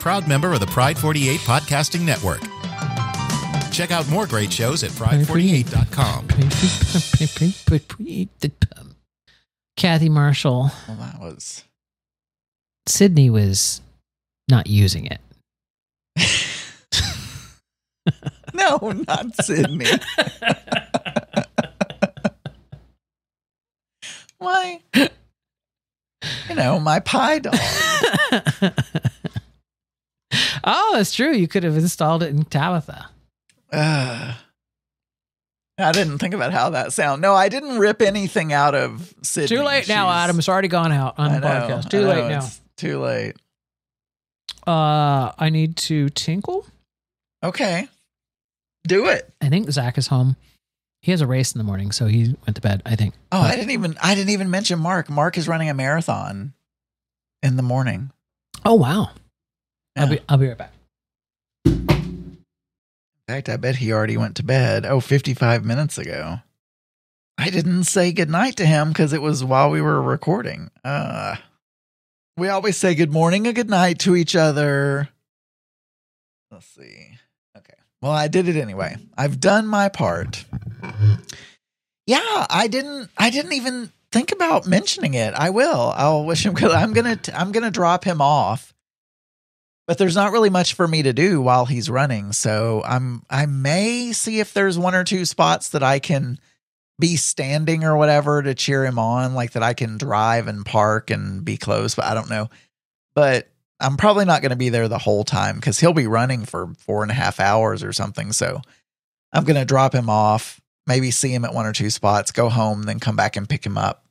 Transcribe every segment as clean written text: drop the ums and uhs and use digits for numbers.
proud member of the Pride 48 Podcasting Network. Check out more great shows at pride48.com. Kathy Marshall. Well, that was... Sydney was not using it. No, not Sydney. Why? You know, my pie dog. Oh, that's true. You could have installed it in Tabitha. I didn't think about how that sounded. No, I didn't rip anything out of Sydney. Too late now, Adam. It's already gone out on the podcast. Too late now. It's too late. I need to tinkle. Okay. Do it. I think Zach is home. He has a race in the morning, so he went to bed, I think. Oh, I didn't even mention Mark. Mark is running a marathon in the morning. Oh, wow. Yeah. I'll be right back. In fact, I bet he already went to bed. 55 minutes ago. I didn't say goodnight to him because it was while we were recording. We always say good morning and good night to each other. Let's see. Okay. Well, I did it anyway. I've done my part. Yeah, I didn't even think about mentioning it. I will. I'll wish him good. I'm gonna drop him off. But there's not really much for me to do while he's running. So I may see if there's one or two spots that I can be standing or whatever to cheer him on, like that I can drive and park and be close, but I don't know. But I'm probably not going to be there the whole time because he'll be running for 4.5 hours or something. So I'm going to drop him off, maybe see him at one or two spots, go home, then come back and pick him up.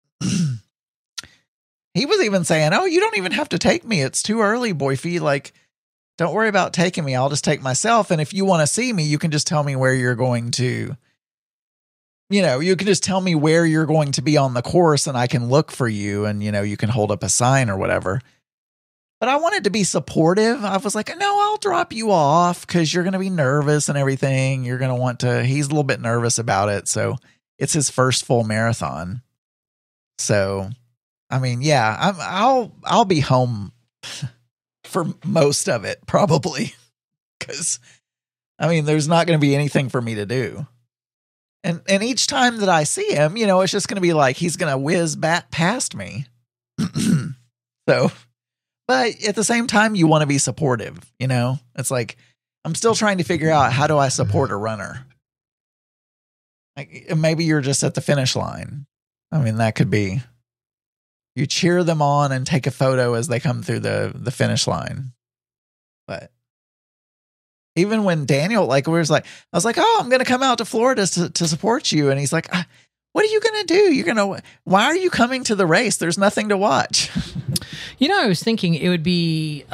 He was even saying, "Oh, you don't even have to take me. It's too early, Boyfie. Like, don't worry about taking me. I'll just take myself. And if you want to see me, you can just tell me where you're going to, you can just tell me where you're going to be on the course and I can look for you and, you can hold up a sign or whatever." But I wanted to be supportive. I was like, "No, I'll drop you off because you're going to be nervous and everything. You're going to want to," he's a little bit nervous about it. So it's his first full marathon. So, I mean, yeah, I'll be home for most of it probably because, I mean, there's not going to be anything for me to do. And each time that I see him, it's just going to be like he's going to whiz back past me. So, but at the same time, you want to be supportive, It's like I'm still trying to figure out how do I support a runner? Like maybe you're just at the finish line. I mean, that could be. You cheer them on and take a photo as they come through the finish line. But even when Daniel, I was like, "Oh, I'm going to come out to Florida to support you." And he's like, "What are you going to do? Why are you coming to the race? There's nothing to watch." I was thinking it would be,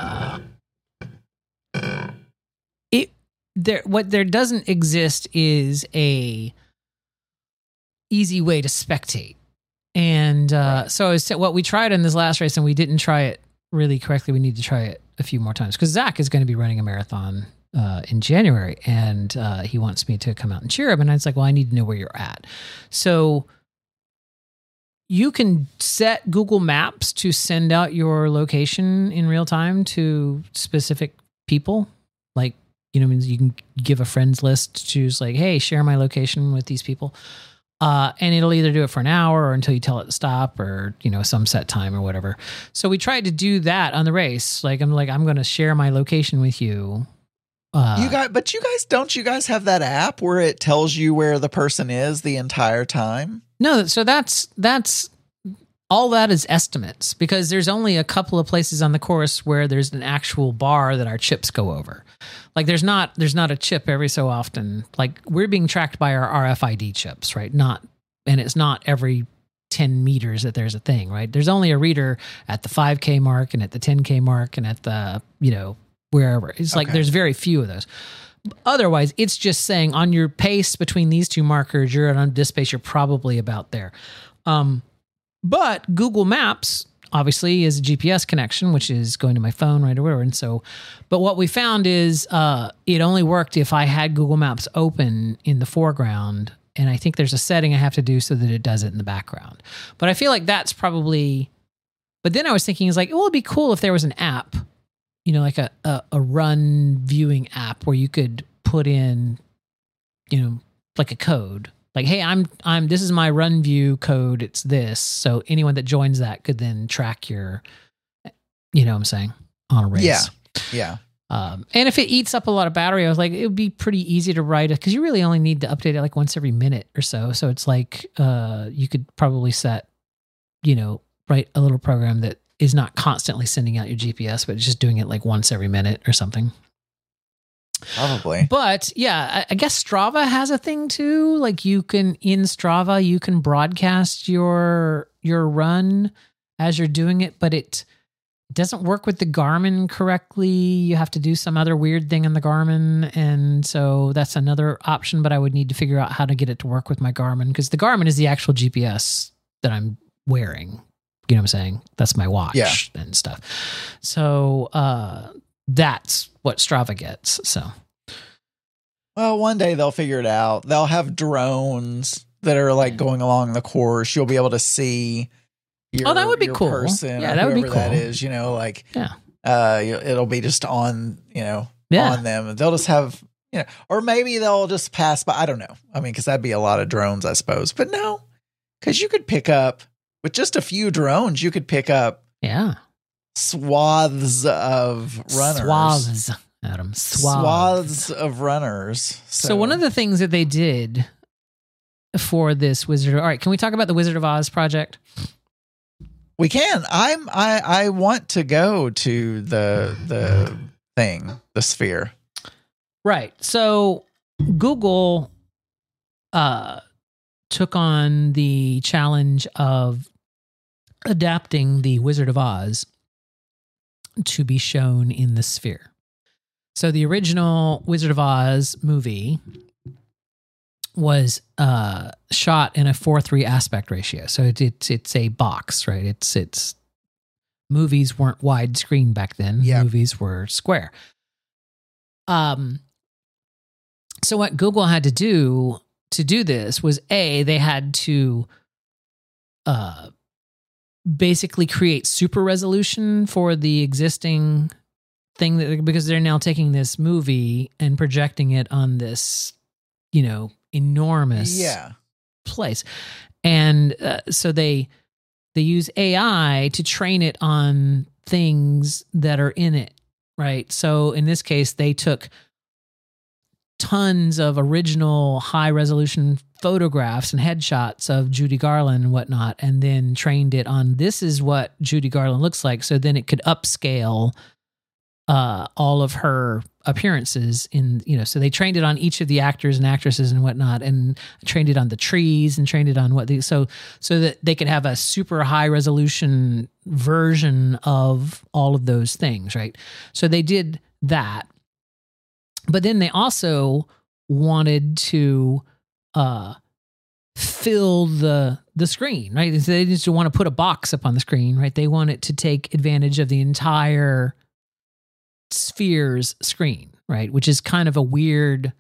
what there doesn't exist is a easy way to spectate. And so what we tried in this last race, and we didn't try it really correctly. We need to try it a few more times because Zach is going to be running a marathon in January, and he wants me to come out and cheer him. And I was like, "Well, I need to know where you're at." So you can set Google Maps to send out your location in real time to specific people. Like, you can give a friends list to choose like, "Hey, share my location with these people." And it'll either do it for an hour or until you tell it to stop or, some set time or whatever. So we tried to do that on the race. I'm going to share my location with you. Don't you guys have that app where it tells you where the person is the entire time? No. So that's all that is estimates because there's only a couple of places on the course where there's an actual bar that our chips go over. Like there's not a chip every so often. Like we're being tracked by our RFID chips, right? And it's not every 10 meters that there's a thing, right? There's only a reader at the 5K mark and at the 10K mark and at the, wherever. It's like there's very few of those. Otherwise, it's just saying on your pace between these two markers, you're on this pace, you're probably about there. But Google Maps obviously is a GPS connection, which is going to my phone right away. And so, but what we found is it only worked if I had Google Maps open in the foreground. And I think there's a setting I have to do so that it does it in the background. But I feel like that's probably, but then I was thinking, it would be cool if there was an app like a run viewing app where you could put in, like a code. Like, hey, this is my run view code. It's this. So anyone that joins that could then track your, what I'm saying, on a race. Yeah. Yeah. And if it eats up a lot of battery, I was like, it would be pretty easy to write it because you really only need to update it like once every minute or so. So it's like, you could probably set, write a little program that is not constantly sending out your GPS, but just doing it like once every minute or something. Probably. But yeah, I guess Strava has a thing too. Like in Strava, you can broadcast your run as you're doing it, but it doesn't work with the Garmin correctly. You have to do some other weird thing in the Garmin. And so that's another option, but I would need to figure out how to get it to work with my Garmin because the Garmin is the actual GPS that I'm wearing. You know what I'm saying? That's my watch and stuff. So, that's what Strava gets. So, well, one day they'll figure it out. They'll have drones that are like going along the course. You'll be able to see that would be cool. Person, yeah, that would be cool. That is, it'll be just on, on them. They'll just have, or maybe they'll just pass by. I don't know. I mean, because that'd be a lot of drones, I suppose. But no, because you could pick up with just a few drones. You could pick up, swaths of runners. Swaths, Adam. Swaths of runners. So one of the things that they did for this Wizard of... All right, can we talk about the Wizard of Oz project? We can. I want to go to the thing, the sphere. Right. So Google took on the challenge of adapting the Wizard of Oz to be shown in the sphere. So the original Wizard of Oz movie was shot in a 4:3 aspect ratio. So it's a box, right? It's movies weren't widescreen back then. Yeah. Movies were square. So what Google had to do this was they had to basically create super resolution for the existing thing because they're now taking this movie and projecting it on this, enormous place. And so they use AI to train it on things that are in it, right? So in this case, they took tons of original high resolution photographs and headshots of Judy Garland and whatnot, and then trained it on this is what Judy Garland looks like. So then it could upscale all of her appearances so they trained it on each of the actors and actresses and whatnot, and trained it on the trees and trained it on so that they could have a super high resolution version of all of those things, right? So they did that. But then they also wanted to fill the screen, right? They just want to put a box up on the screen, right? They want it to take advantage of the entire sphere's screen, right? Which is kind of a weird,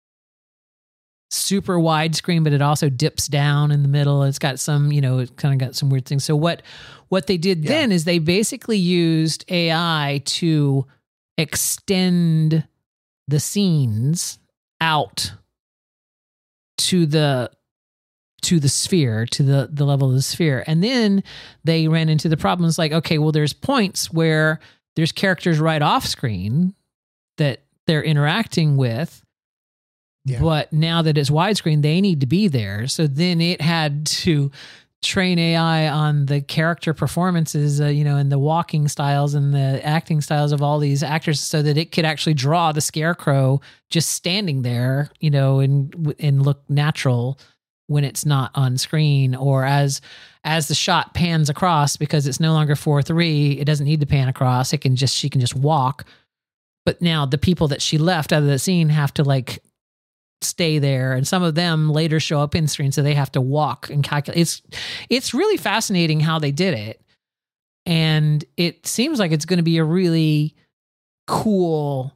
super wide screen, but it also dips down in the middle. It's got some, it kind of got some weird things. So what they did then is they basically used AI to extend the scenes out to the sphere, to the level of the sphere. And then they ran into the problems like, okay, well, there's points where there's characters right off screen that they're interacting with. Yeah. But now that it's widescreen, they need to be there. So then it had to train AI on the character performances, and the walking styles and the acting styles of all these actors so that it could actually draw the Scarecrow just standing there, and look natural when it's not on screen, or as the shot pans across, because it's no longer 4:3, it doesn't need to pan across. She can just walk. But now the people that she left out of the scene have to stay there, and some of them later show up in screen, so they have to walk and calculate. It's really fascinating how they did it, and it seems like it's going to be a really cool.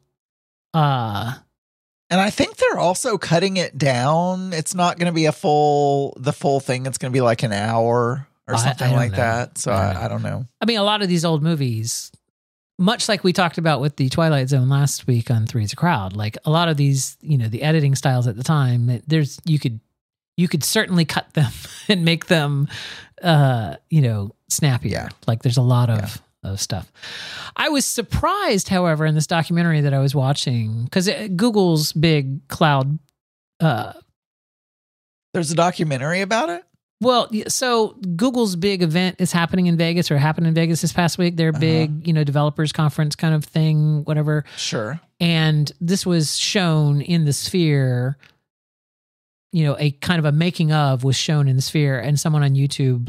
And I think they're also cutting it down. It's not going to be the full thing. It's going to be like an hour or something like that. So I don't know. I mean, a lot of these old movies, much like we talked about with the Twilight Zone last week on Three's a Crowd, like a lot of these, the editing styles at the time, you could certainly cut them and make them, snappier. Yeah. Like there's a lot of stuff. I was surprised, however, in this documentary that I was watching, because Google's big cloud. There's a documentary about it? Well, so Google's big event is happening in Vegas, or happened in Vegas this past week. Their big, developers conference kind of thing, whatever. Sure. And this was shown in the Sphere. A kind of a making of was shown in the Sphere, and someone on YouTube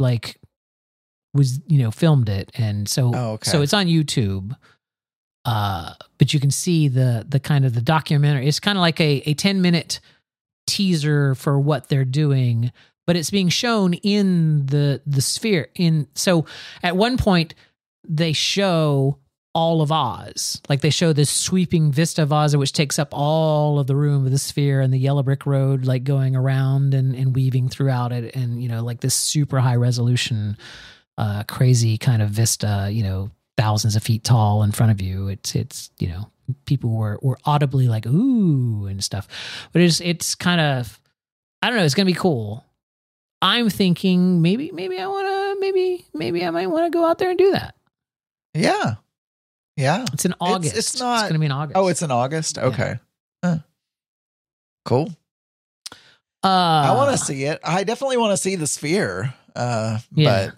was filmed it, and so so it's on YouTube. But you can see the kind of the documentary. It's kind of like a 10-minute teaser for what they're doing, but it's being shown in the Sphere. So at one point they show all of Oz. Like they show this sweeping vista of Oz, which takes up all of the room of the Sphere, and the yellow brick road like going around and weaving throughout it, and like this super high resolution, crazy kind of vista, thousands of feet tall in front of you. It's people were audibly like ooh and stuff, but it's kind of, I don't know, it's gonna be cool. I'm thinking maybe I might want to go out there and do that. Yeah. It's in August. It's not. It's gonna be in August. Oh, it's in August. Okay. Yeah. Cool. I want to see it. I definitely want to see the Sphere. But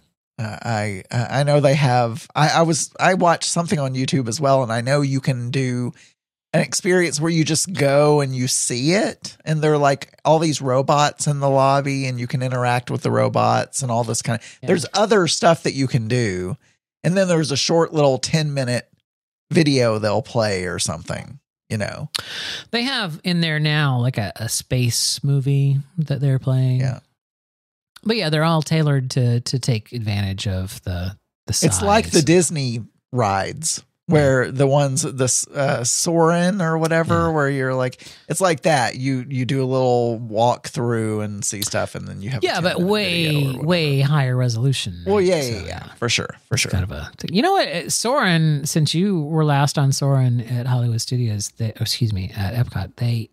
I know they have. I watched something on YouTube as well, and I know you can do an experience where you just go and you see it, and they're like all these robots in the lobby, and you can interact with the robots and all this kind of. There's other stuff that you can do, and then there's a short little 10-minute video they'll play or something. They have in there now like a space movie that they're playing. Yeah. But yeah, they're all tailored to take advantage of the size. It's like the Disney rides where the ones, Soarin' or whatever, where you're like, it's like that. You do a little walk through and see stuff, and then you have but way higher resolution. Well, yeah, for sure. Kind of a thing. You know what, Soarin', since you were last on Soarin' at Hollywood Studios, at Epcot,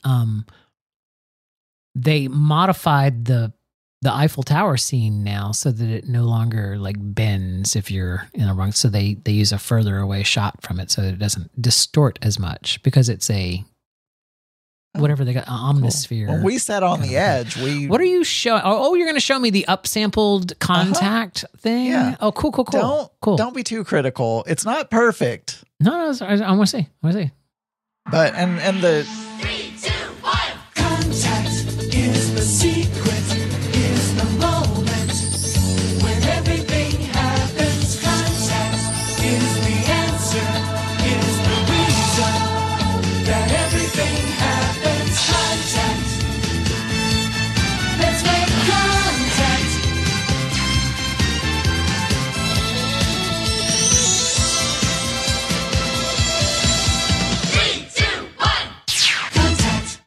they modified the Eiffel Tower scene now so that it no longer like bends if you're in the wrong. So they use a further away shot from it so that it doesn't distort as much, because it's whatever they got, omnisphere. When we sat on the edge, what are you showing? Oh, you're going to show me the upsampled contact thing? Yeah. Oh, cool. Don't be too critical. It's not perfect. No, I want to see. But and the 3, 2, 1. Contact is the secret. Is the moment when everything happens. Contact is the answer. Is the reason that everything happens. Contact. Let's make contact. Three, two, one. Contact.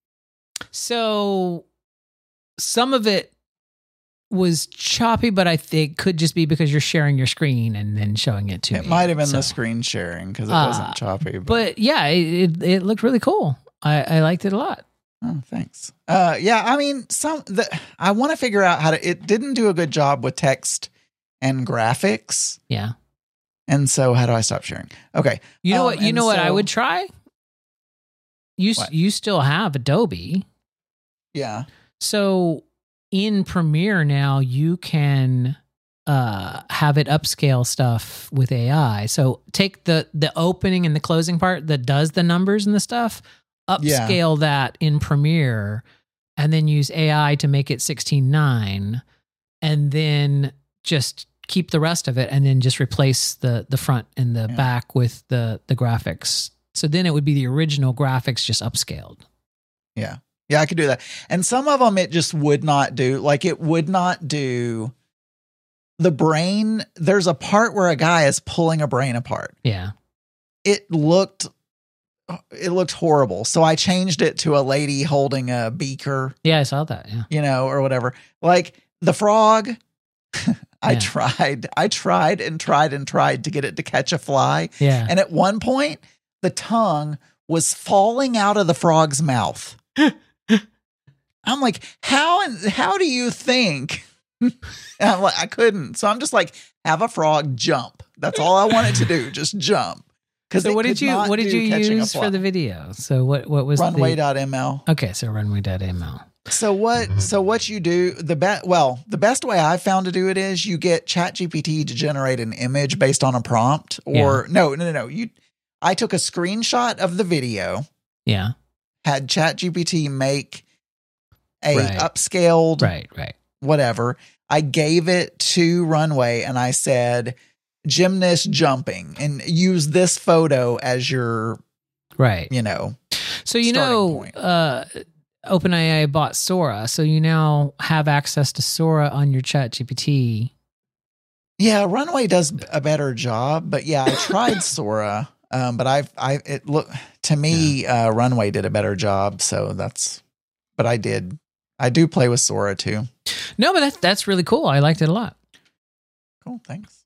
So some of it was choppy, but I think it could just be because you're sharing your screen and then showing it to me. It might have been So- the screen sharing because it wasn't choppy. But yeah, it looked really cool. I liked it a lot. Oh, thanks. Yeah, I mean, I want to figure out how to. It didn't do a good job with text and graphics, Yeah. and so how do I stop sharing? Okay, You know what? You and know what I so- would try. What? You still have Adobe, Yeah, so in Premiere now you can have it upscale stuff with AI. So take the opening and the closing part that does the numbers and the stuff, upscale that in Premiere, and then use AI to make it 16:9, and then just keep the rest of it, and then just replace the front and the back with the graphics. So then it would be the original graphics just upscaled. yeah, I could do that. And some of them it just would not do. Like it would not do the brain. There's a part where a guy is pulling a brain apart. Yeah. It looked horrible. So I changed it to a lady holding a beaker, Yeah, I saw that. Yeah. or whatever. Like the frog, I tried and tried to get it to catch a fly. Yeah. And at one point, the tongue was falling out of the frog's mouth. I'm like, how do you think? And I'm like, I couldn't. So I'm just like, have a frog jump. That's all I wanted to do. Just jump. So what did you use for the video? So what was runway.ml? Okay, so runway.ml. So what you do, the best way I found to do it is you get ChatGPT to generate an image based on a prompt, or no. I took a screenshot of the video. Yeah. Had ChatGPT make a upscaled whatever. I gave it to Runway and I said, gymnast jumping, and use this photo as your So point. OpenAI bought Sora, so you now have access to Sora on your ChatGPT. Yeah, Runway does a better job, but yeah, I tried Sora, but Runway did a better job, so but I do play with Sora too. No, but that's really cool. I liked it a lot. Cool, thanks.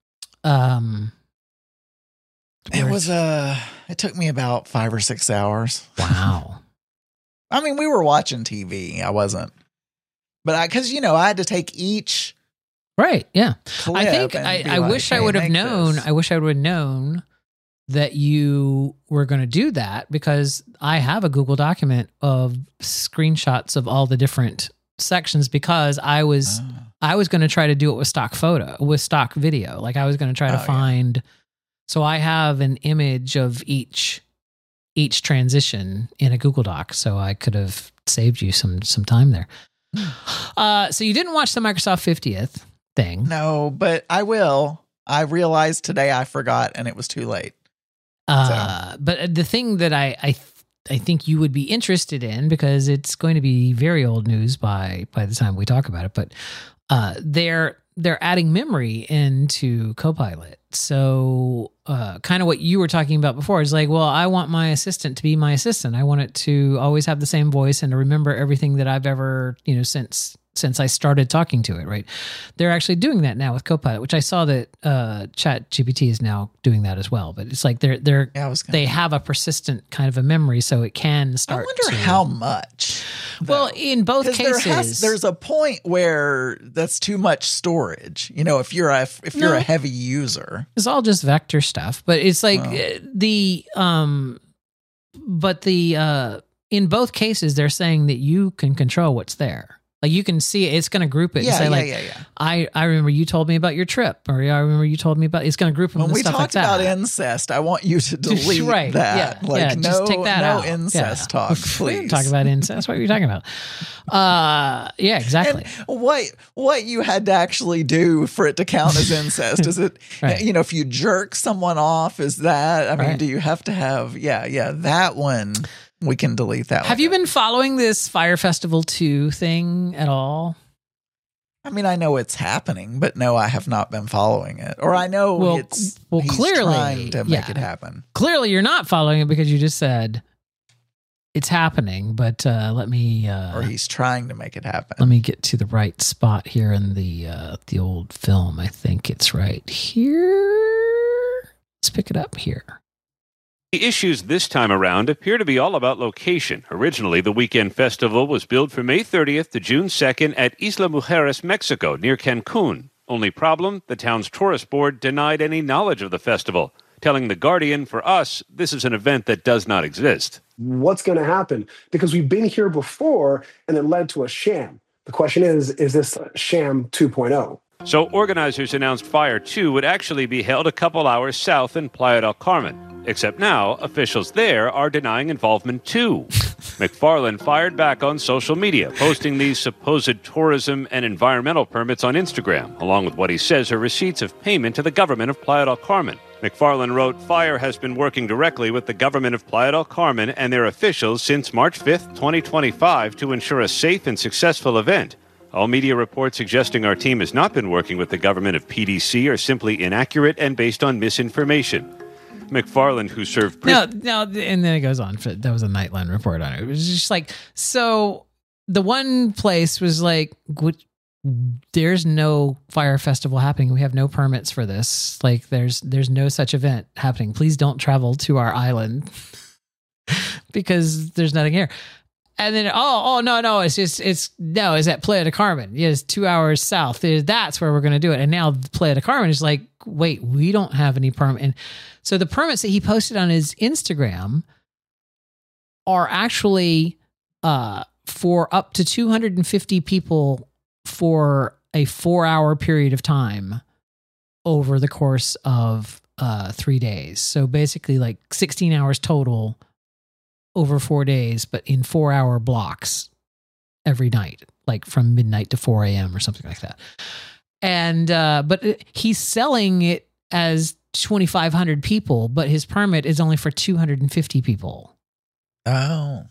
It took me about 5 or 6 hours. Wow. I mean, we were watching TV. I wasn't, but because I had to take each. Right. Yeah. I think I wish I would have known. I wish I would have known that you were going to do that, because I have a Google document of screenshots of all the different sections, because I was going to try to do it with stock video. Like I was going to try to find. So I have an image of each transition in a Google Doc, so I could have saved you some time there. So you didn't watch the Microsoft 50th thing. No, but I will. I realized today I forgot, and it was too late. But the thing that I think you would be interested in, because it's going to be very old news by the time we talk about it, but they're adding memory into Copilot. So kind of what you were talking about before is like, well, I want my assistant to be my assistant. I want it to always have the same voice and to remember everything that I've ever, since I started talking to it, right? They're actually doing that now with Copilot, which I saw that ChatGPT is now doing that as well. But it's like they have a persistent kind of a memory, so it can start. I wonder how much. Well, in both cases, there's a point where that's too much storage. If you're a heavy user, it's all just vector stuff. But it's like in both cases, they're saying that you can control what's there. Like you can see it's going to group it and say I remember you told me about your trip, or I remember you told me about. It's going to group them and stuff like that. When we talk about incest, I want you to delete that. Just take that out. No incest talk, please. We didn't talk about incest. What are you talking about? Yeah, exactly. And what you had to actually do for it to count as incest? Is it if you jerk someone off? Is that? I mean, do you have to have? Yeah, that one. We can delete that. Have you been following this Fire Festival 2 thing at all? I mean, I know it's happening, but no, I have not been following it. Or I know he's clearly trying to make it happen. Clearly, you're not following it because you just said it's happening. But let me. Or he's trying to make it happen. Let me get to the right spot here in the old film. I think it's right here. Let's pick it up here. The issues this time around appear to be all about location. Originally, the weekend festival was billed for May 30th to June 2nd at Isla Mujeres, Mexico, near Cancun. Only problem, the town's tourist board denied any knowledge of the festival, telling The Guardian, for us, this is an event that does not exist. What's going to happen? Because we've been here before, and it led to a sham. The question is this sham 2.0? So organizers announced Fire 2 would actually be held a couple hours south in Playa del Carmen. Except now, officials there are denying involvement too. McFarland fired back on social media, posting these supposed tourism and environmental permits on Instagram, along with what he says are receipts of payment to the government of Playa del Carmen. McFarland wrote, Fire has been working directly with the government of Playa del Carmen and their officials since March 5th, 2025 to ensure a safe and successful event. All media reports suggesting our team has not been working with the government of PDC are simply inaccurate and based on misinformation. McFarland, who served... No, and then it goes on. That was a Nightline report on it. It was just like, so the one place was like, there's no fire festival happening. We have no permits for this. Like there's no such event happening. Please don't travel to our island because there's nothing here. And then, no, it's at Playa del Carmen. Yeah, it's 2 hours south. That's where we're going to do it. And now Playa del Carmen is like, wait, we don't have any permit. And so the permits that he posted on his Instagram are actually for up to 250 people for a 4-hour period of time over the course of 3 days. So basically like 16 hours total over 4 days, but in 4-hour blocks every night, like from midnight to 4 a.m. or something like that. And, but he's selling it as 2,500 people, but his permit is only for 250 people. Oh.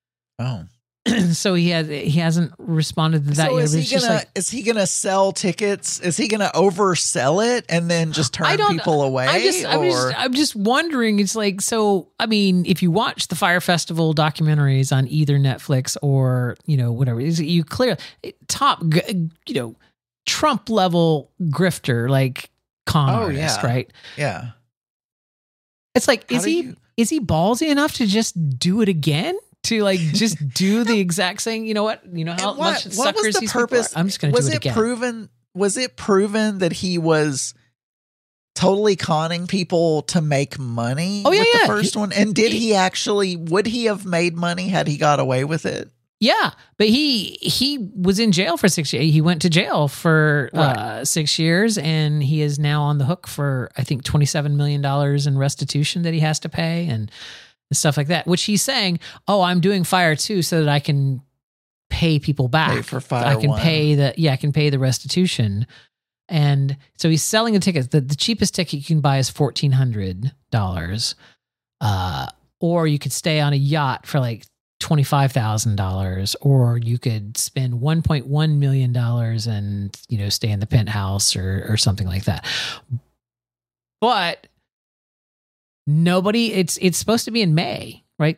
So he hasn't responded to that So yet. is he gonna sell tickets? Is he gonna oversell it and then just turn people away? I'm just wondering. It's like, so I mean, if you watch the Fire Festival documentaries on either Netflix or whatever, you clear top Trump level grifter, like con artist, right? Yeah. It's like, is he ballsy enough to just do it again? To like just do the exact same, you know what? You know how much what suckers was the these purpose? people are? I'm just going to do it again. Was it proven that he was totally conning people to make money with the first one? And would he have made money had he got away with it? Yeah, but he was in jail for 6 years. He went to jail for 6 years, and he is now on the hook for, I think, $27 million in restitution that he has to pay and stuff like that, which he's saying, I'm doing Fire 2 so that I can pay people back. Pay for Fire I can 1. I can pay the restitution. And so he's selling the tickets. The cheapest ticket you can buy is $1,400. Or you could stay on a yacht for like $25,000, or you could spend $1.1 million and, stay in the penthouse or something like that. But nobody, it's supposed to be in May, right?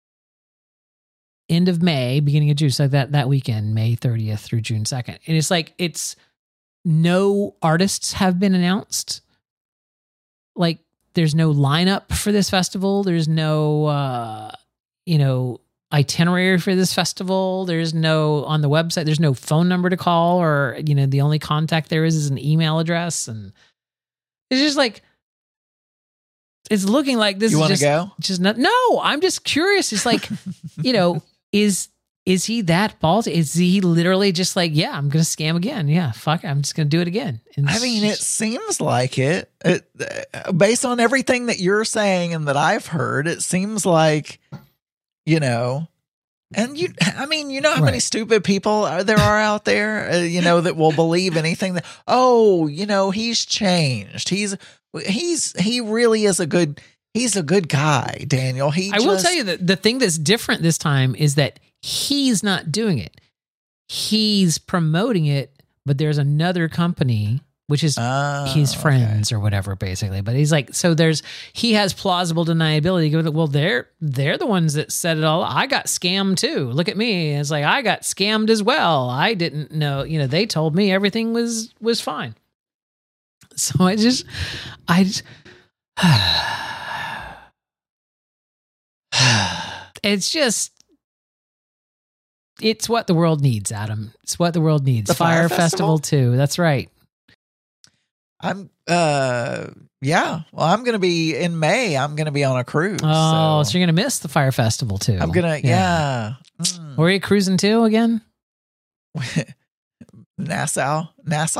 End of May, beginning of June, so that weekend, May 30th through June 2nd. And it's like, no artists have been announced. Like, there's no lineup for this festival. There's no, itinerary for this festival. There's no, on the website, there's no phone number to call, or, the only contact there is an email address. And it's just like, it's looking like this. You want to is go? Just not. No, I'm just curious. It's like, is he that ballsy? Is he literally just like, yeah, I'm going to scam again? Yeah, fuck, I'm just going to do it again. And I mean, it seems like it. Based on everything that you're saying and that I've heard, it seems like, and how many stupid people there are out there, that will believe anything that, he's changed. He really is he's a good guy, Daniel. I will tell you that the thing that's different this time is that he's not doing it. He's promoting it, but there's another company, which is his friends or whatever, basically. But he's like, he has plausible deniability. Well, they're the ones that set it all. I got scammed too. Look at me. It's like, I got scammed as well. I didn't know, they told me everything was fine. So it's what the world needs, Adam. It's what the world needs. The Fire Festival 2. That's right. I'm I'm going to be in May. I'm going to be on a cruise. Oh, so you're going to miss the Fire Festival 2. I'm going to, yeah. Where are you cruising to again? Nassau. That's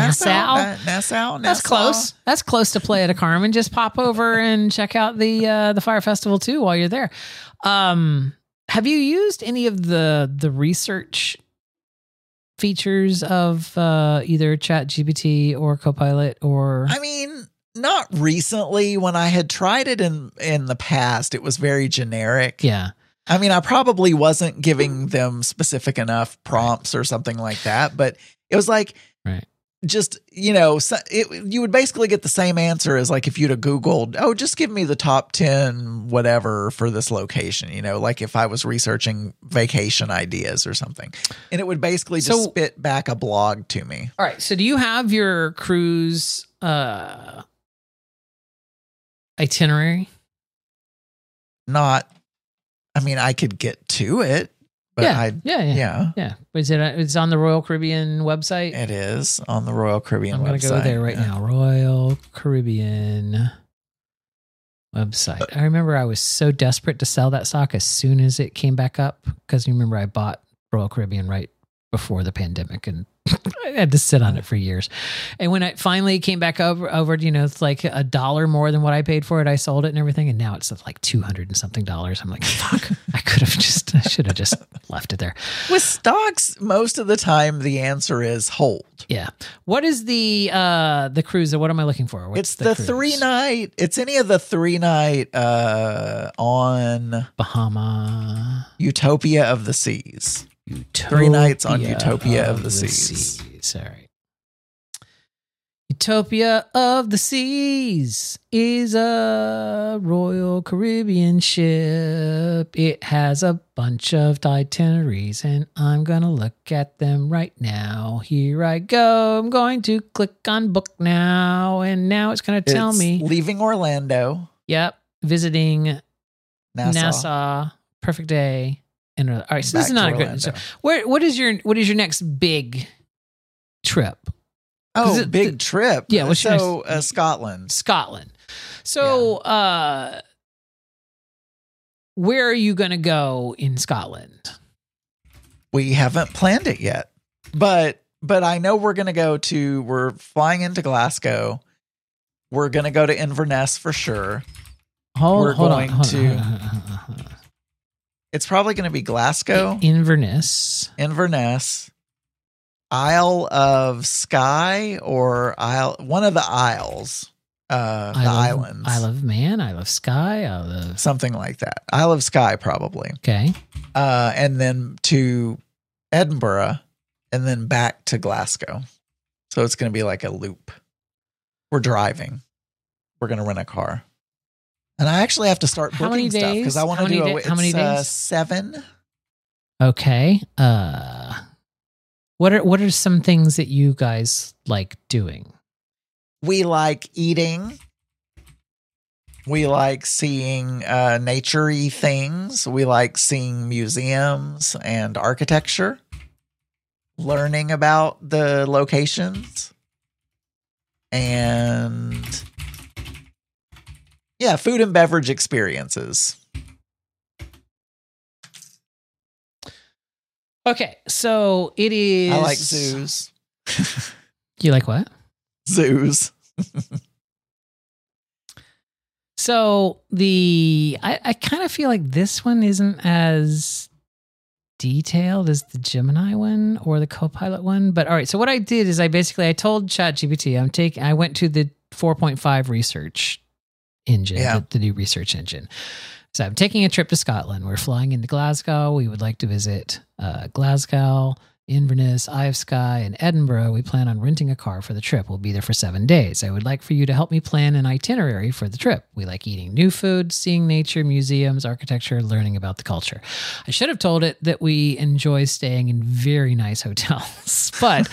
close. That's close to Playa del Carmen. Just pop over and check out the Fire Festival 2 while you're there. Have you used any of the research features of either ChatGPT or Copilot? Or I mean, not recently. When I had tried it in the past, it was very generic. Yeah. I mean, I probably wasn't giving them specific enough prompts or something like that, but it was like, just, you know, you would basically get the same answer as like if you'd have Googled, oh, just give me the top 10 whatever for this location, you know, like if I was researching vacation ideas or something. And it would basically just spit back a blog to me. All right. So do you have your cruise itinerary? Not, I mean, I could get to it. But yeah. Is it? It's on the Royal Caribbean website. It is on the Royal Caribbean website. I'm going to go there right now. Royal Caribbean website. I remember I was so desperate to sell that stock as soon as it came back up because you remember I bought Royal Caribbean right before the pandemic and I had to sit on it for years. And when it finally came back over, you know, it's like $1 more than what I paid for it. I sold it and everything. And now it's like $200 and something. I'm like, fuck, I should have just left it there. With stocks, most of the time, the answer is hold. Yeah. What is the cruise? What am I looking for? What's it's the cruise? 3-night. It's any of the 3-night on Bahama. Utopia of the Seas. 3 nights on Utopia of the Seas. All right. Utopia of the Seas is a Royal Caribbean ship. It has a bunch of itineraries, and I'm going to look at them right now. Here I go. I'm going to click on book now, and now it's going to tell me. Leaving Orlando. Yep. Visiting Nassau. Perfect day. And all right, so this is not a good. So what is your next big trip? Oh, big trip. Yeah. What's so Scotland. Scotland. So where are you going to go in Scotland? We haven't planned it yet, but I know we're going to go to. We're flying into Glasgow. We're going to go to Inverness for sure. Hold on. It's probably going to be Glasgow, Inverness, Isle of Skye, or one of the Isles, the islands. Isle of Man, Isle of Skye, something like that. Isle of Skye, probably. Okay. And then to Edinburgh, and then back to Glasgow. So it's going to be like a loop. We're driving. We're going to rent a car. And I actually have to start booking stuff because I want to do how many days? 7. Okay. What are some things that you guys like doing? We like eating. We like seeing nature-y things. We like seeing museums and architecture. Learning about the locations. And yeah, food and beverage experiences. Okay, so it is. I like zoos. You like what? Zoos. So I kind of feel like this one isn't as detailed as the Gemini one or the Copilot one. But all right, so what I did is I told ChatGPT I went to the 4.5 research engine, the new research engine. So I'm taking a trip to Scotland. We're flying into Glasgow. We would like to visit Glasgow, Inverness, Isle of Skye, and Edinburgh. We plan on renting a car for the trip. We'll be there for 7 days. I would like for you to help me plan an itinerary for the trip. We like eating new food, seeing nature, museums, architecture, learning about the culture. I should have told it that we enjoy staying in very nice hotels, but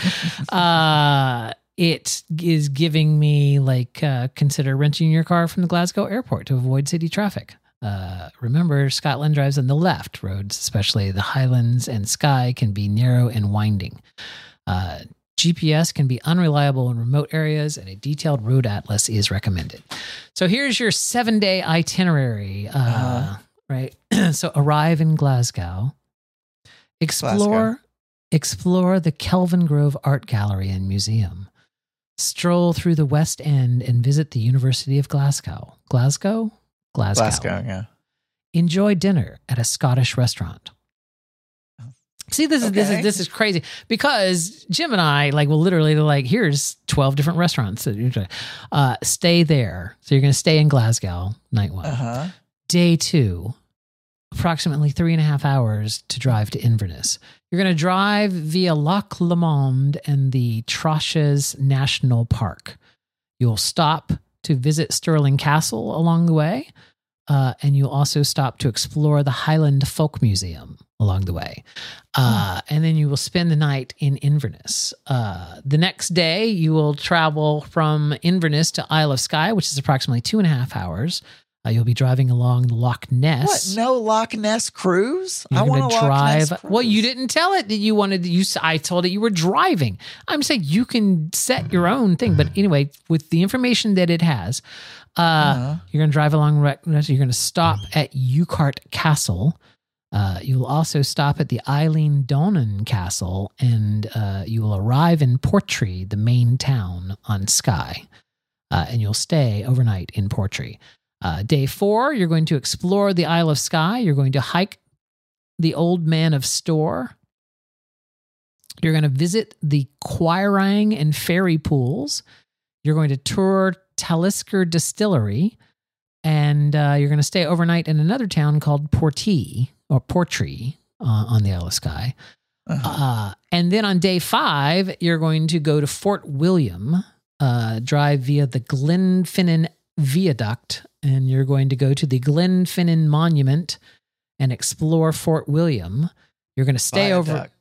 it is giving me consider renting your car from the Glasgow airport to avoid city traffic. Remember, Scotland drives on the left. Roads, especially the Highlands and Skye, can be narrow and winding. GPS can be unreliable in remote areas, and a detailed road atlas is recommended. So here's your 7-day itinerary. Right. So arrive in Glasgow. Explore the Kelvingrove Art Gallery and Museum. Stroll through the West End and visit the University of Glasgow. Glasgow, yeah. Enjoy dinner at a Scottish restaurant. See, this is crazy because Gemini will literally here's 12 different restaurants that you stay there. So you're going to stay in Glasgow night 1. Day 2, approximately 3.5 hours to drive to Inverness. You're going to drive via Loch Lomond and the Troches National Park. You'll stop to visit Stirling Castle along the way, and you'll also stop to explore the Highland Folk Museum along the way. And then you will spend the night in Inverness. The next day, you will travel from Inverness to Isle of Skye, which is approximately 2.5 hours. You'll be driving along Loch Ness. What? No Loch Ness cruise? You're I want gonna a Loch Ness drive. cruise. Well, you didn't tell it that you wanted. I told it you were driving. I'm saying you can set your own thing. But anyway, with the information that it has, you're going to drive along. You're going to stop at Ucart Castle. You will also stop at the Eileen Donan Castle, and you will arrive in Portree, the main town on Skye, and you'll stay overnight in Portree. Day 4, you're going to explore the Isle of Skye. You're going to hike the Old Man of Store. You're going to visit the Quirang and Fairy Pools. You're going to tour Talisker Distillery. And you're going to stay overnight in another town called Portree on the Isle of Skye. And then on day 5, you're going to go to Fort William, drive via the Glenfinnan Viaduct, and you're going to go to the Glenfinnan Monument and explore Fort William. You're going to stay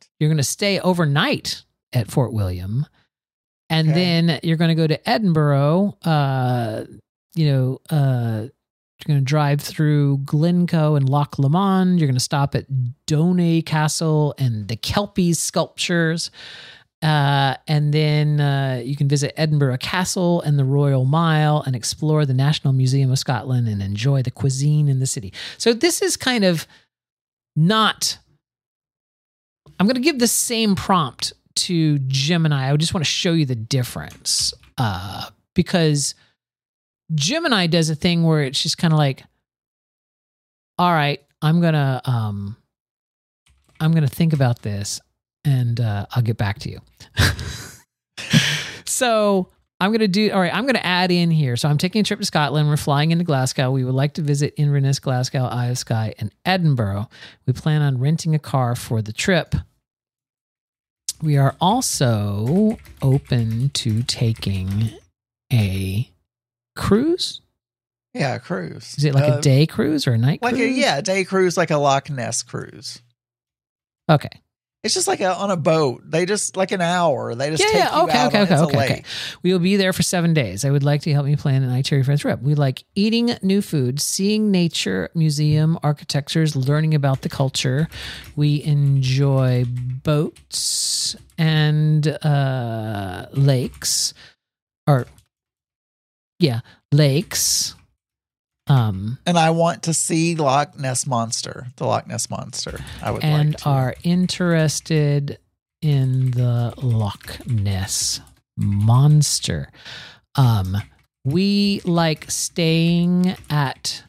overnight at Fort William, and then you're going to go to Edinburgh. You're going to drive through Glencoe and Loch Lomond. You're going to stop at Donay Castle and the Kelpie sculptures. And then you can visit Edinburgh Castle and the Royal Mile and explore the National Museum of Scotland and enjoy the cuisine in the city. So this is kind of not... I'm going to give the same prompt to Gemini. I just want to show you the difference because Gemini does a thing where it's just kind of like, all right, I'm going to think about this. And I'll get back to you. So I'm going to add in here. So I'm taking a trip to Scotland. We're flying into Glasgow. We would like to visit Inverness, Glasgow, Isle of Skye, and Edinburgh. We plan on renting a car for the trip. We are also open to taking a cruise. Yeah, a cruise. Is it like a day cruise or a night cruise? A day cruise, like a Loch Ness cruise. Okay. It's just like on a boat. They just like an hour. They just take you out. Okay. We will be there for 7 days. I would like to help me plan an itinerary for the trip. We like eating new food, seeing nature, museum, architectures, learning about the culture. We enjoy boats and lakes. Lakes. And I want to see the Loch Ness Monster. I would and like to. Are interested in the Loch Ness Monster. We like staying at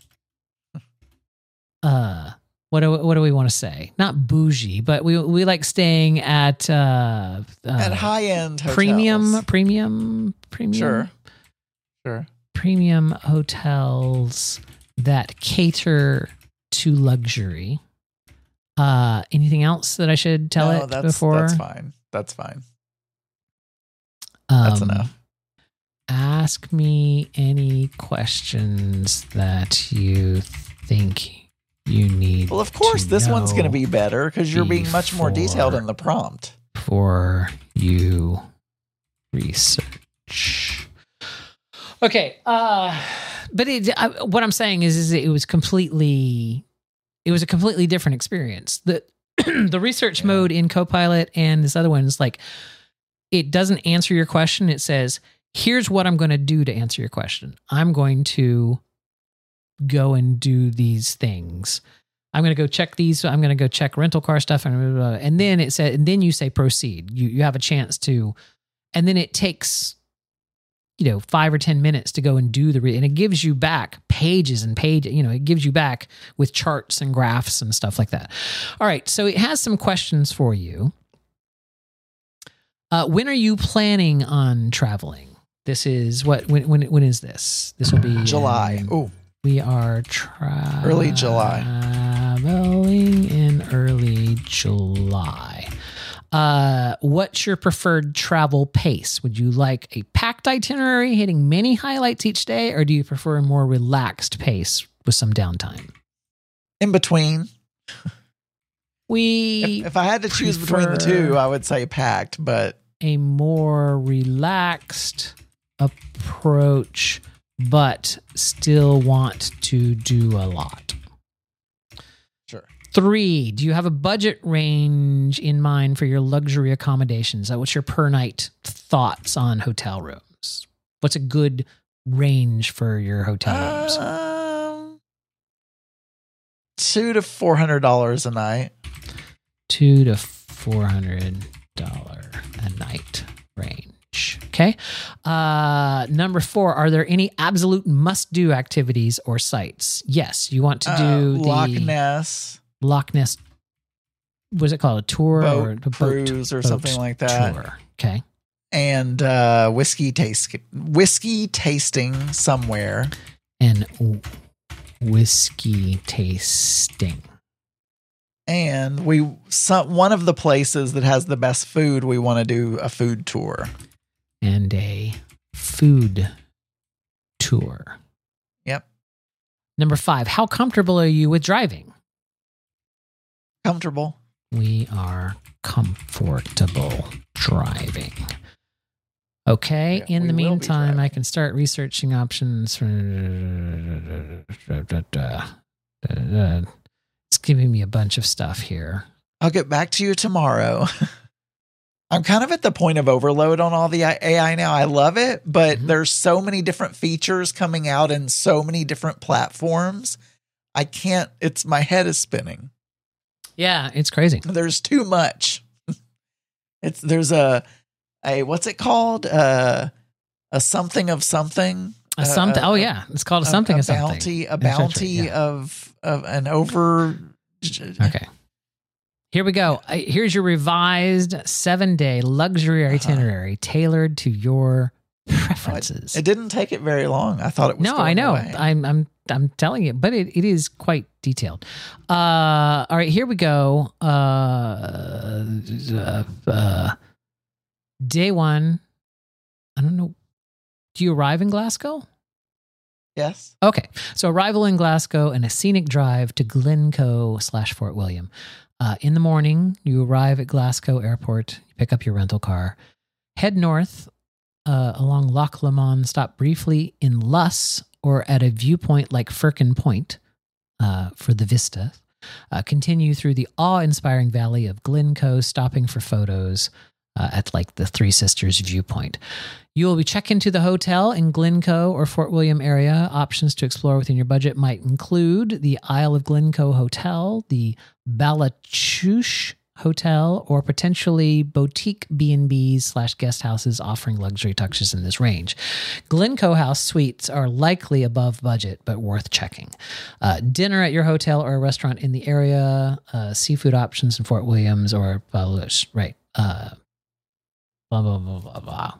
what do we want to say? Not bougie, but we like staying at high-end hotels. Premium. Sure. Premium hotels that cater to luxury. Anything else that I should tell it before? That's fine. That's enough. Ask me any questions that you think you need. Well, of course, this one's going to be better because you're being much more detailed in the prompt. For you research. Okay, but what I'm saying is it was a completely different experience. The research mode in Copilot and this other one is like, it doesn't answer your question. It says, here's what I'm going to do to answer your question. I'm going to go and do these things. I'm going to go check these. I'm going to go check rental car stuff. And then it said, and then you say proceed. You have a chance to, and then it takes 5 or 10 minutes to go and do and it gives you back pages and pages, it gives you back with charts and graphs and stuff like that. All right. So it has some questions for you. When are you planning on traveling? This is when is this? This will be July. We are early July. traveling in early July. What's your preferred travel pace? Would you like a packed itinerary hitting many highlights each day, or do you prefer a more relaxed pace with some downtime? In between. We If I had to choose between the two, I would say packed, but a more relaxed approach, but still want to do a lot. sure. 3, do you have a budget range in mind for your luxury accommodations? What's your per night thoughts on hotel rooms? What's a good range for your hotel rooms? $200 to $400 a night. $200 to $400 a night range. Okay. Number 4, are there any absolute must-do activities or sites? Yes, you want to do the Loch Ness Loch Ness. Was it called a tour or a boat cruise or something like that. Tour. Okay. And whiskey tasting somewhere. And whiskey tasting. And one of the places that has the best food, we want to do a food tour. And a food tour. Yep. Number 5, how comfortable are you with driving? Comfortable. We are comfortable driving. Okay. Yeah, In the we will be meantime, driving. I can start researching options for. It's giving me a bunch of stuff here. I'll get back to you tomorrow. I'm kind of at the point of overload on all the AI now. I love it, but there's so many different features coming out in so many different platforms. I can't, my head is spinning. Yeah, it's crazy. There's too much. There's a what's it called? A something of something. A something. Oh yeah, it's called a something of something. A bounty Yeah. of an over. Okay. Here we go. Here's your revised 7-day luxury itinerary tailored to your preferences. It didn't take it very long. I thought it was. No, I going know. away. I'm telling you, but it is quite detailed. All right, here we go. Day 1. I don't know. Do you arrive in Glasgow? Yes. Okay. So arrival in Glasgow and a scenic drive to Glencoe/Fort William. In the morning, you arrive at Glasgow Airport. You pick up your rental car. Head north along Loch Lomond. Stop briefly in Luss or at a viewpoint like Firkin Point for the vista. Continue through the awe-inspiring valley of Glencoe, stopping for photos at like the Three Sisters viewpoint. You will be checked into the hotel in Glencoe or Fort William area. Options to explore within your budget might include the Isle of Glencoe Hotel, the Ballachush Hotel, or potentially boutique B&Bs/guest houses offering luxury touches in this range. Glencoe House suites are likely above budget, but worth checking. Dinner at your hotel or a restaurant in the area, seafood options in Fort Williams or Ballachush, right? Blah, blah, blah, blah, blah.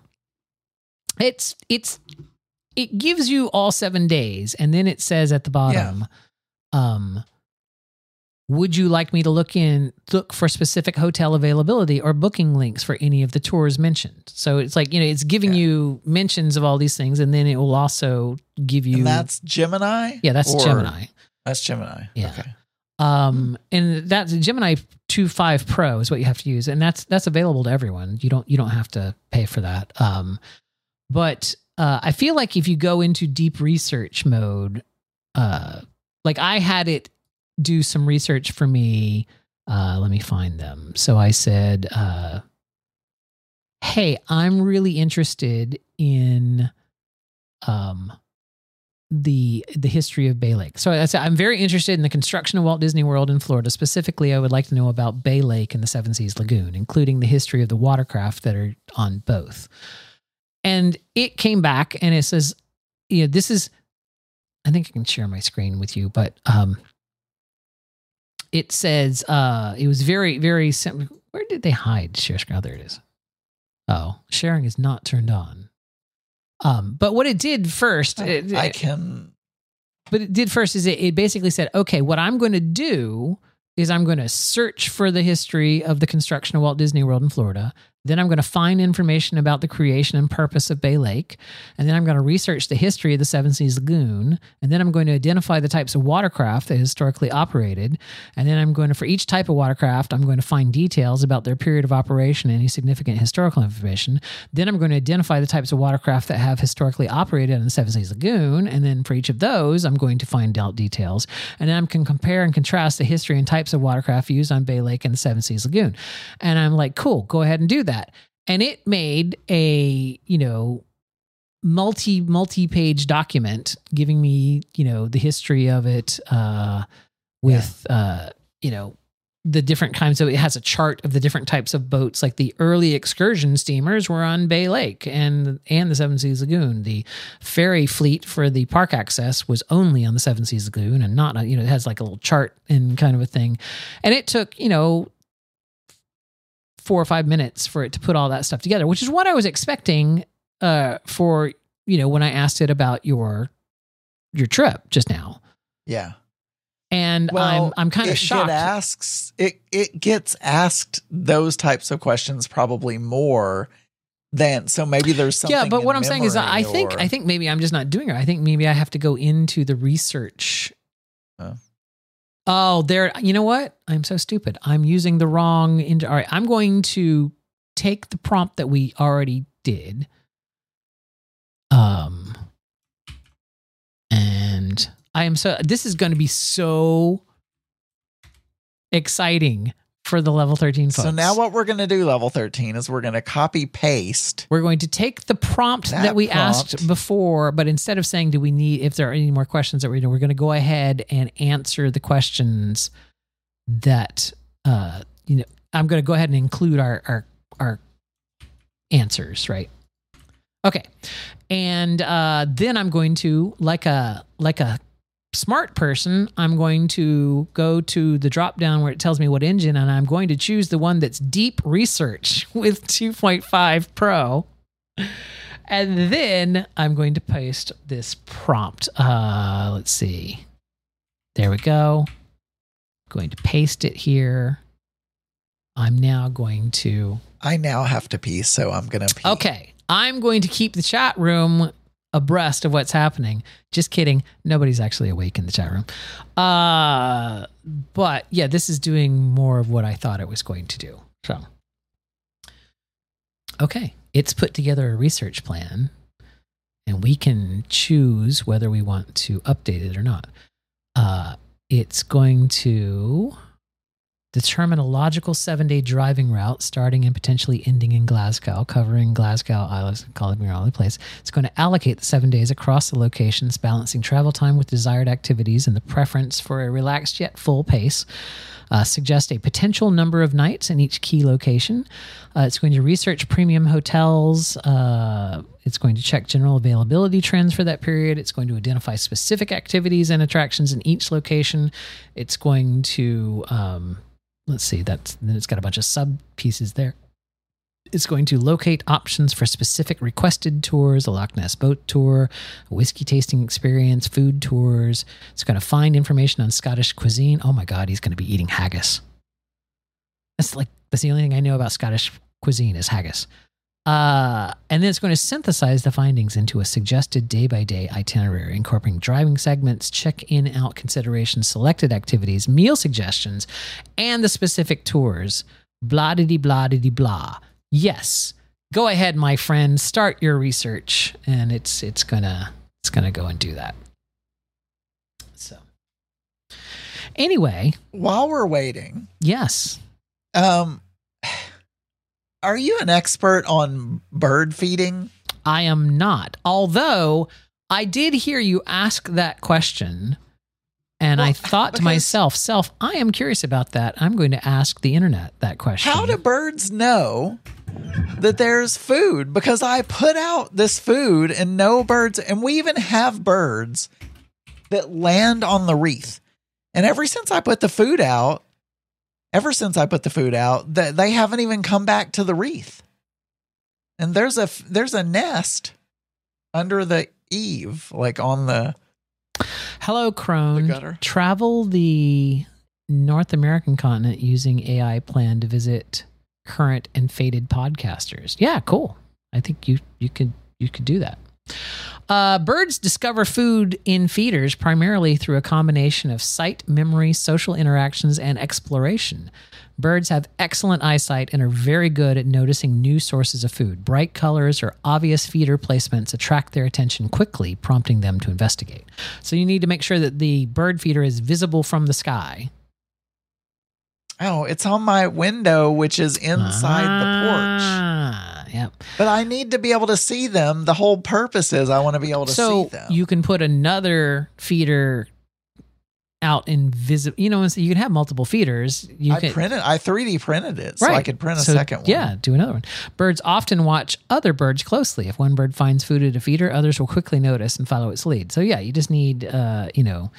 It gives you all 7 days, and then it says at the bottom, would you like me to look for specific hotel availability or booking links for any of the tours mentioned? So it's like, it's giving you mentions of all these things, and then it will also give you. And that's Gemini? Yeah, that's Gemini. That's Gemini. Yeah. Okay. And that's Gemini 2.5 Pro is what you have to use, and that's available to everyone. You don't have to pay for that. But I feel like if you go into deep research mode, like I had it do some research for me. Let me find them. So I said, hey, I'm really interested in the history of Bay Lake. So I said, I'm very interested in the construction of Walt Disney World in Florida. Specifically, I would like to know about Bay Lake and the Seven Seas Lagoon, including the history of the watercraft that are on both. And it came back and it says, this is, I think I can share my screen with you, but it says it was very, very simple. Where did they hide share screen? Oh, there it is. Oh, sharing is not turned on. But what it did first, I can But it did first is it basically said, okay, what I'm going to do is I'm going to search for the history of the construction of Walt Disney World in Florida. Then I'm going to find information about the creation and purpose of Bay Lake. And then I'm going to research the history of the Seven Seas Lagoon. And then I'm going to identify the types of watercraft that historically operated. And then I'm going to, for each type of watercraft, I'm going to find details about their period of operation and any significant historical information. Then I'm going to identify the types of watercraft that have historically operated in the Seven Seas Lagoon. And then for each of those, I'm going to find out details. And then I can compare and contrast the history and types of watercraft used on Bay Lake and the Seven Seas Lagoon. And I'm like, cool, go ahead and do that. And it made a, multi-page document giving me, the history of it with, the different kinds. So it has a chart of the different types of boats. Like the early excursion steamers were on Bay Lake and the Seven Seas Lagoon. The ferry fleet for the park access was only on the Seven Seas Lagoon and not, it has like a little chart and kind of a thing. And it took, 4 or 5 minutes for it to put all that stuff together, which is what I was expecting for, when I asked it about your trip just now. Yeah. And I'm kind of shocked. It gets asked those types of questions probably more than, so maybe there's something. Yeah, but in what I'm saying is I memory think maybe I'm just not doing it. I think maybe I have to go into the research. Oh, there. You know what? I'm so stupid. I'm using the wrong. All right. I'm going to take the prompt that we already did. And this is going to be so exciting for the level 13 folks. So now what we're going to do, level 13, is we're going to copy paste. We're going to take the prompt that we asked before, but instead of saying, if there are any more questions that we're doing, we're going to go ahead and answer the questions that, I'm going to go ahead and include our answers, right? Okay. And then I'm going to, like a smart person, I'm going to go to the drop down where it tells me what engine, and I'm going to choose the one that's deep research with 2.5 Pro. And then I'm going to paste this prompt. Let's see. There we go. Going to paste it here. I'm now going to... I now have to pee, so I'm going to pee. Okay. I'm going to keep the chat room abreast of what's happening. Just kidding. Nobody's actually awake in the chat room. But yeah, this is doing more of what I thought it was going to do. So, okay. It's put together a research plan, and we can choose whether we want to update it or not. It's going to determine a logical 7-day driving route starting and potentially ending in Glasgow, covering Glasgow, Isles, and Colombier Place. It's going to allocate the 7 days across the locations, balancing travel time with desired activities and the preference for a relaxed yet full pace. Suggest a potential number of nights in each key location. It's going to research premium hotels. It's going to check general availability trends for that period. It's going to identify specific activities and attractions in each location. It's going to... let's see, then it's got a bunch of sub pieces there. It's going to locate options for specific requested tours, a Loch Ness boat tour, a whiskey tasting experience, food tours. It's going to find information on Scottish cuisine. Oh my God, he's going to be eating haggis. That's the only thing I know about Scottish cuisine is haggis. And then it's going to synthesize the findings into a suggested day-by-day itinerary, incorporating driving segments, check-in, out considerations, selected activities, meal suggestions, and the specific tours. Blah-diddy-blah-diddy-blah. Yes. Go ahead, my friend. Start your research, and it's gonna go and do that. So, anyway, while we're waiting, yes. Are you an expert on bird feeding? I am not. Although I did hear you ask that question, and I thought to myself, I am curious about that. I'm going to ask the internet that question. How do birds know that there's food? Because I put out this food and no birds, and we even have birds that land on the wreath. And ever since I put the food out, that they haven't even come back to the wreath. And there's a nest under the eave, like on the Hello, The Crone. gutter. Travel the North American continent using AI plan to visit current and faded podcasters. Yeah, cool. I think you could do that. Birds discover food in feeders primarily through a combination of sight, memory, social interactions, and exploration. Birds have excellent eyesight and are very good at noticing new sources of food. Bright colors or obvious feeder placements attract their attention quickly, prompting them to investigate. So you need to make sure that the bird feeder is visible from the sky. Oh, it's on my window, which is inside the porch. Yep. But I need to be able to see them. The whole purpose is I want to be able to see them. you can put another feeder out invisible. You know, so you can have multiple feeders. I 3D printed it, so I could print a second one. Yeah, do another one. Birds often watch other birds closely. If one bird finds food at a feeder, others will quickly notice and follow its lead. So yeah, you just need a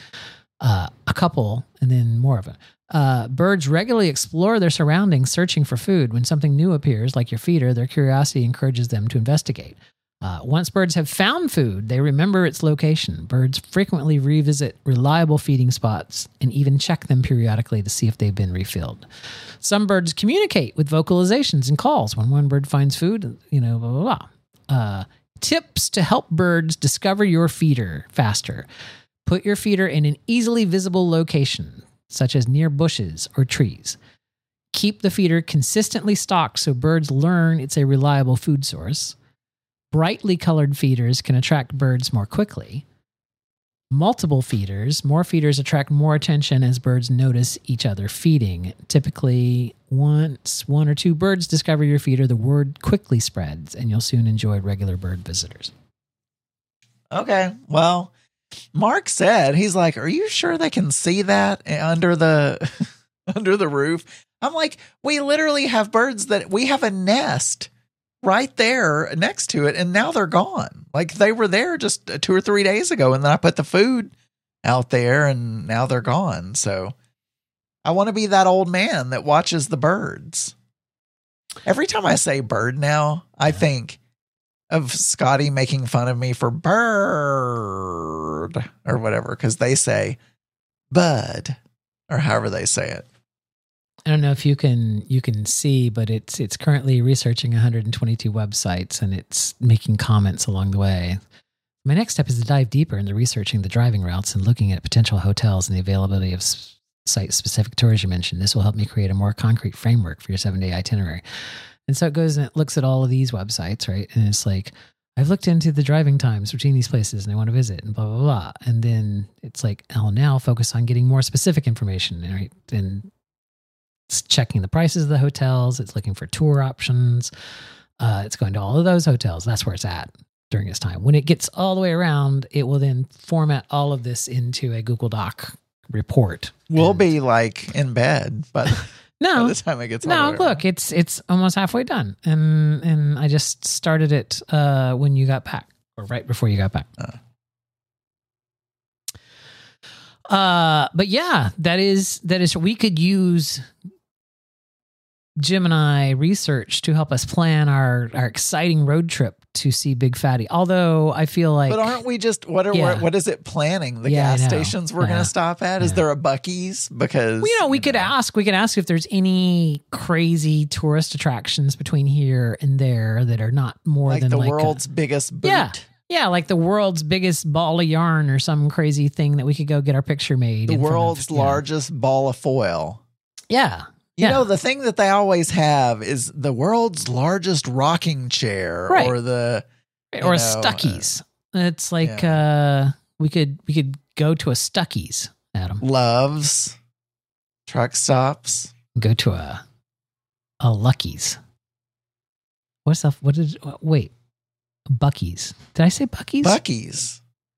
couple and then more of it. Birds regularly explore their surroundings, searching for food. When something new appears, like your feeder, their curiosity encourages them to investigate. Once birds have found food, they remember its location. Birds frequently revisit reliable feeding spots and even check them periodically to see if they've been refilled. Some birds communicate with vocalizations and calls. When one bird finds food, blah, blah, blah. Tips to help birds discover your feeder faster. Put your feeder in an easily visible location, such as near bushes or trees. Keep the feeder consistently stocked so birds learn it's a reliable food source. Brightly colored feeders can attract birds more quickly. More feeders attract more attention as birds notice each other feeding. Typically, once one or two birds discover your feeder, the word quickly spreads and you'll soon enjoy regular bird visitors. Okay, well, Mark said, he's like, are you sure they can see that under the under the roof? I'm like, we literally have birds that we have a nest right there next to it, and now they're gone. Like they were there just 2 or 3 days ago, and then I put the food out there, and now they're gone. So I want to be that old man that watches the birds. Every time I say bird now, I think of Scotty making fun of me for bird or whatever, because they say bud or however they say it. I don't know if you can see, but it's currently researching 122 websites and it's making comments along the way. My next step is to dive deeper into researching the driving routes and looking at potential hotels and the availability of site-specific tours you mentioned. This will help me create a more concrete framework for your 7-day itinerary. And so it goes and it looks at all of these websites, right? And it's like, I've looked into the driving times between these places and I want to visit and blah, blah, blah. And then it's like, I'll now focus on getting more specific information, right? And it's checking the prices of the hotels. It's looking for tour options. It's going to all of those hotels. That's where it's at during its time. When it gets all the way around, it will then format all of this into a Google Doc report. We'll be like in bed, but by the time it gets all the way look, around. it's almost halfway done, and I just started it when you got back, or right before you got back. But yeah, that is we could use Gemini research to help us plan our exciting road trip to see Big Fatty. Although I feel like, but aren't we just what is it planning? The Yeah, I gas know. stations we're going to stop at? Is Yeah. there a Buc-ee's? Because we could ask if there's any crazy tourist attractions between here and there that are not more like than the like world's biggest boot. Yeah, like the world's biggest ball of yarn or some crazy thing that we could go get our picture made. The in front of, world's largest ball of foil. Yeah. You know, the thing that they always have is the world's largest rocking chair, Right. or the or Stuckey's. It's like we could go to a Stuckey's, Adam. Love's, truck stops. Go to a Lucky's. Buc-ee's. Did I say Buc-ee's? Buc-ee's.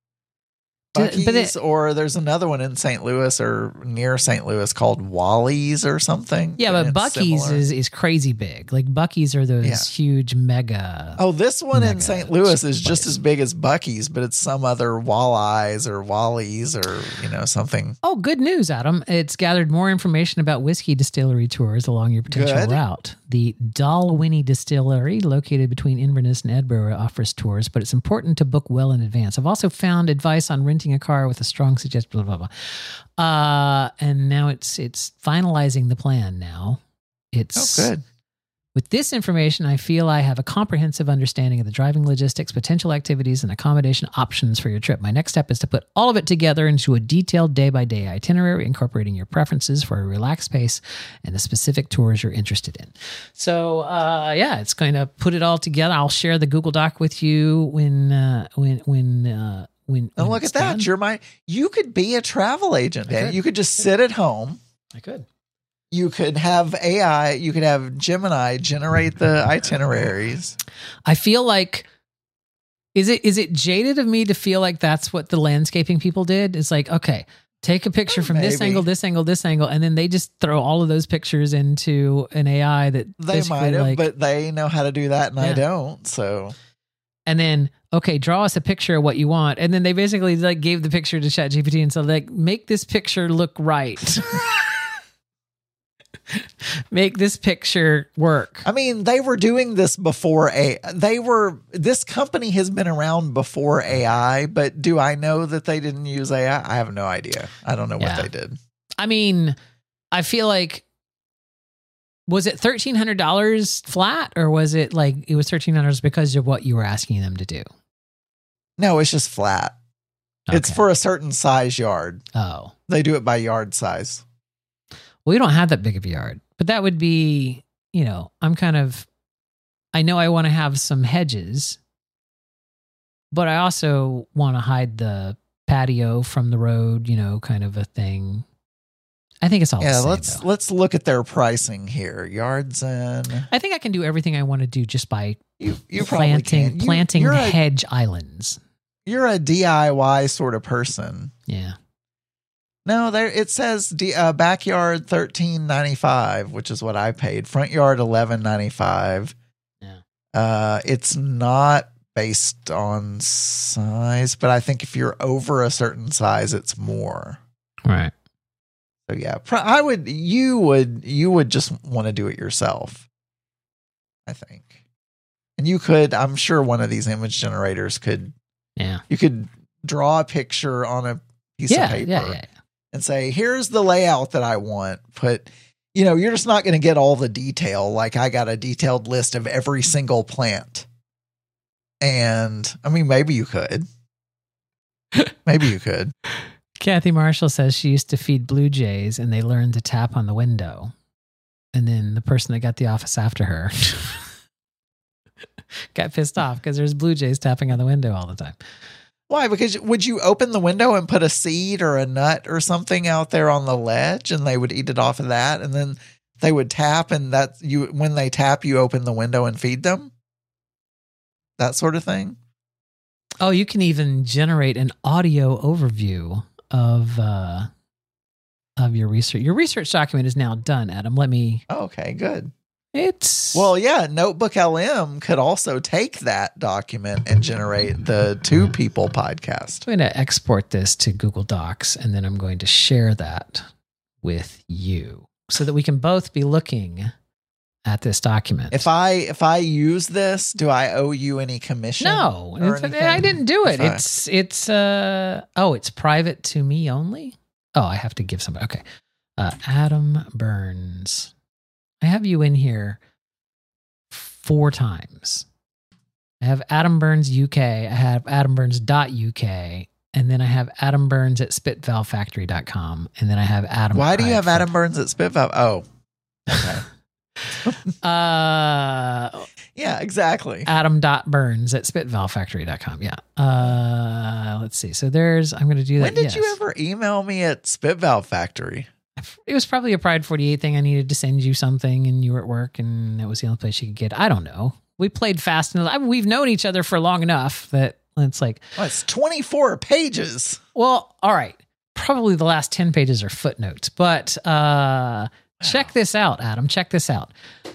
Or there's another one in St. Louis or near St. Louis called Wally's or something. Yeah, but And it's Buc-ee's similar. is crazy big. Like Buc-ee's are those huge mega. Oh, this one in mega St. Louis is just place. as big as Buc-ee's, but it's some other Walleyes or Wally's or, something. Oh, good news, Adam. It's gathered more information about whiskey distillery tours along your potential Good. route. The Dalwhinnie Distillery, located between Inverness and Edinburgh, offers tours, but it's important to book well in advance. I've also found advice on renting a car with a strong suggestion, blah, blah, blah. And now it's finalizing the plan now. It's good. With this information, I feel I have a comprehensive understanding of the driving logistics, potential activities, and accommodation options for your trip. My next step is to put all of it together into a detailed day-by-day itinerary, incorporating your preferences for a relaxed pace and the specific tours you're interested in. So, it's going to put it all together. I'll share the Google Doc with you when And look it's at that. done. You could be a travel agent, Dan. You could just sit at home. I could. You could have AI, you could have Gemini generate the itineraries. I feel like, is it jaded of me to feel like that's what the landscaping people did? It's like, okay, take a picture from this Maybe. angle, this angle, this angle, and then they just throw all of those pictures into an AI that They basically might have, like, but they know how to do that and I Yeah. don't. So and then, okay, draw us a picture of what you want. And then they basically like gave the picture to ChatGPT and said, like, make this picture look right. Make this picture work. I mean, they were doing this before this company has been around before AI, but do I know that they didn't use AI? I have no idea. I don't know Yeah. what they did. I mean, I feel like, was it $1,300 flat, or was it like it was $1,300 because of what you were asking them to do? No, it's just flat. It's Okay. for a certain size yard. Oh, They do it by yard size. well, we don't have that big of a yard, but that would be, I know I want to have some hedges, but I also want to hide the patio from the road, kind of a thing. I think it's all Yeah, the same, though. let's look at their pricing here. Yards and I think I can do everything I want to do just by you probably can. planting You're a, hedge islands. you're a DIY sort of person. Yeah. No, there it says backyard $13.95, which is what I paid. Front yard $11.95. Yeah. It's not based on size, but I think if you're over a certain size, it's more. Right. So yeah, you would just want to do it yourself, I think. And you could, I'm sure one of these image generators you could draw a picture on a piece of paper. Yeah. And say, here's the layout that I want. But, you're just not going to get all the detail. Like I got a detailed list of every single plant. And I mean, maybe you could. Maybe you could. Kathy Marshall says she used to feed blue jays and they learned to tap on the window. And then the person that got the office after her got pissed off because there's blue jays tapping on the window all the time. Why? Because would you open the window and put a seed or a nut or something out there on the ledge and they would eat it off of that? And then they would tap and when they tap, you open the window and feed them? That sort of thing? Oh, you can even generate an audio overview of your research. Your research document is now done, Adam. Okay, good. Well, yeah, Notebook LM could also take that document and generate the Two People podcast. I'm going to export this to Google Docs, and then I'm going to share that with you so that we can both be looking at this document. If I use this, do I owe you any commission? No, or I anything? didn't do it. If It's private to me only. Oh, I have to give somebody. Okay. Adam Burns. I have you in here 4 times. I have Adam Burns UK. I have AdamBurns.uk. And then I have Adam Burns at spitvalvefactory.com. And then I have Adam. Why do you have Bradford. Adam Burns at Spitvalve? Oh, okay. Yeah, exactly. Adam.Burns at spitvalvefactory.com. Yeah. Let's see. So I'm going to do that. When did you ever email me at Spitvalve Factory? It was probably a Pride 48 thing. I needed to send you something and you were at work and that was the only place you could get it. I don't know. We played fast and we've known each other for long enough that it's like, Oh, it's 24 pages. well, all right. Probably the last 10 pages are footnotes, but check this out, Adam. Check this out.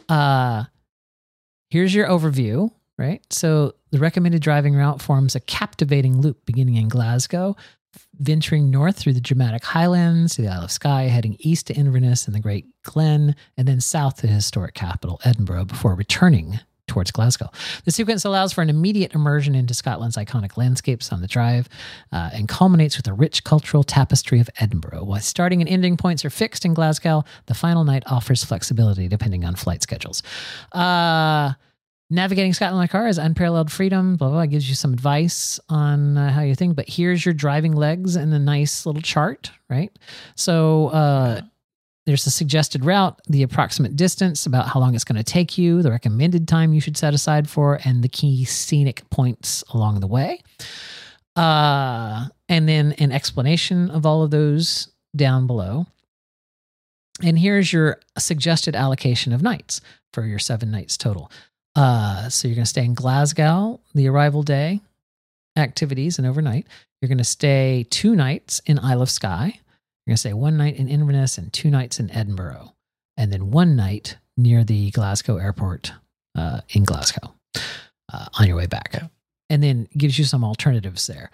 Here's your overview, right? So the recommended driving route forms a captivating loop beginning in Glasgow, venturing north through the dramatic Highlands to the Isle of Skye, heading east to Inverness and the Great Glen, and then south to the historic capital, Edinburgh, before returning towards Glasgow. The sequence allows for an immediate immersion into Scotland's iconic landscapes on the drive and culminates with a rich cultural tapestry of Edinburgh. While starting and ending points are fixed in Glasgow, the final night offers flexibility depending on flight schedules. Navigating Scotland by car is unparalleled freedom, blah, blah, blah, gives you some advice on how you think, but here's your driving legs in a nice little chart, right? So there's a suggested route, the approximate distance, about how long it's going to take you, the recommended time you should set aside for, and the key scenic points along the way. And then an explanation of all of those down below. And here's your suggested allocation of nights for your 7 nights total. So you're going to stay in Glasgow, the arrival day, activities, and overnight. You're going to stay 2 nights in Isle of Skye. You're going to stay 1 night in Inverness and 2 nights in Edinburgh. And then 1 night near the Glasgow airport in Glasgow on your way back. Yeah. And then gives you some alternatives there.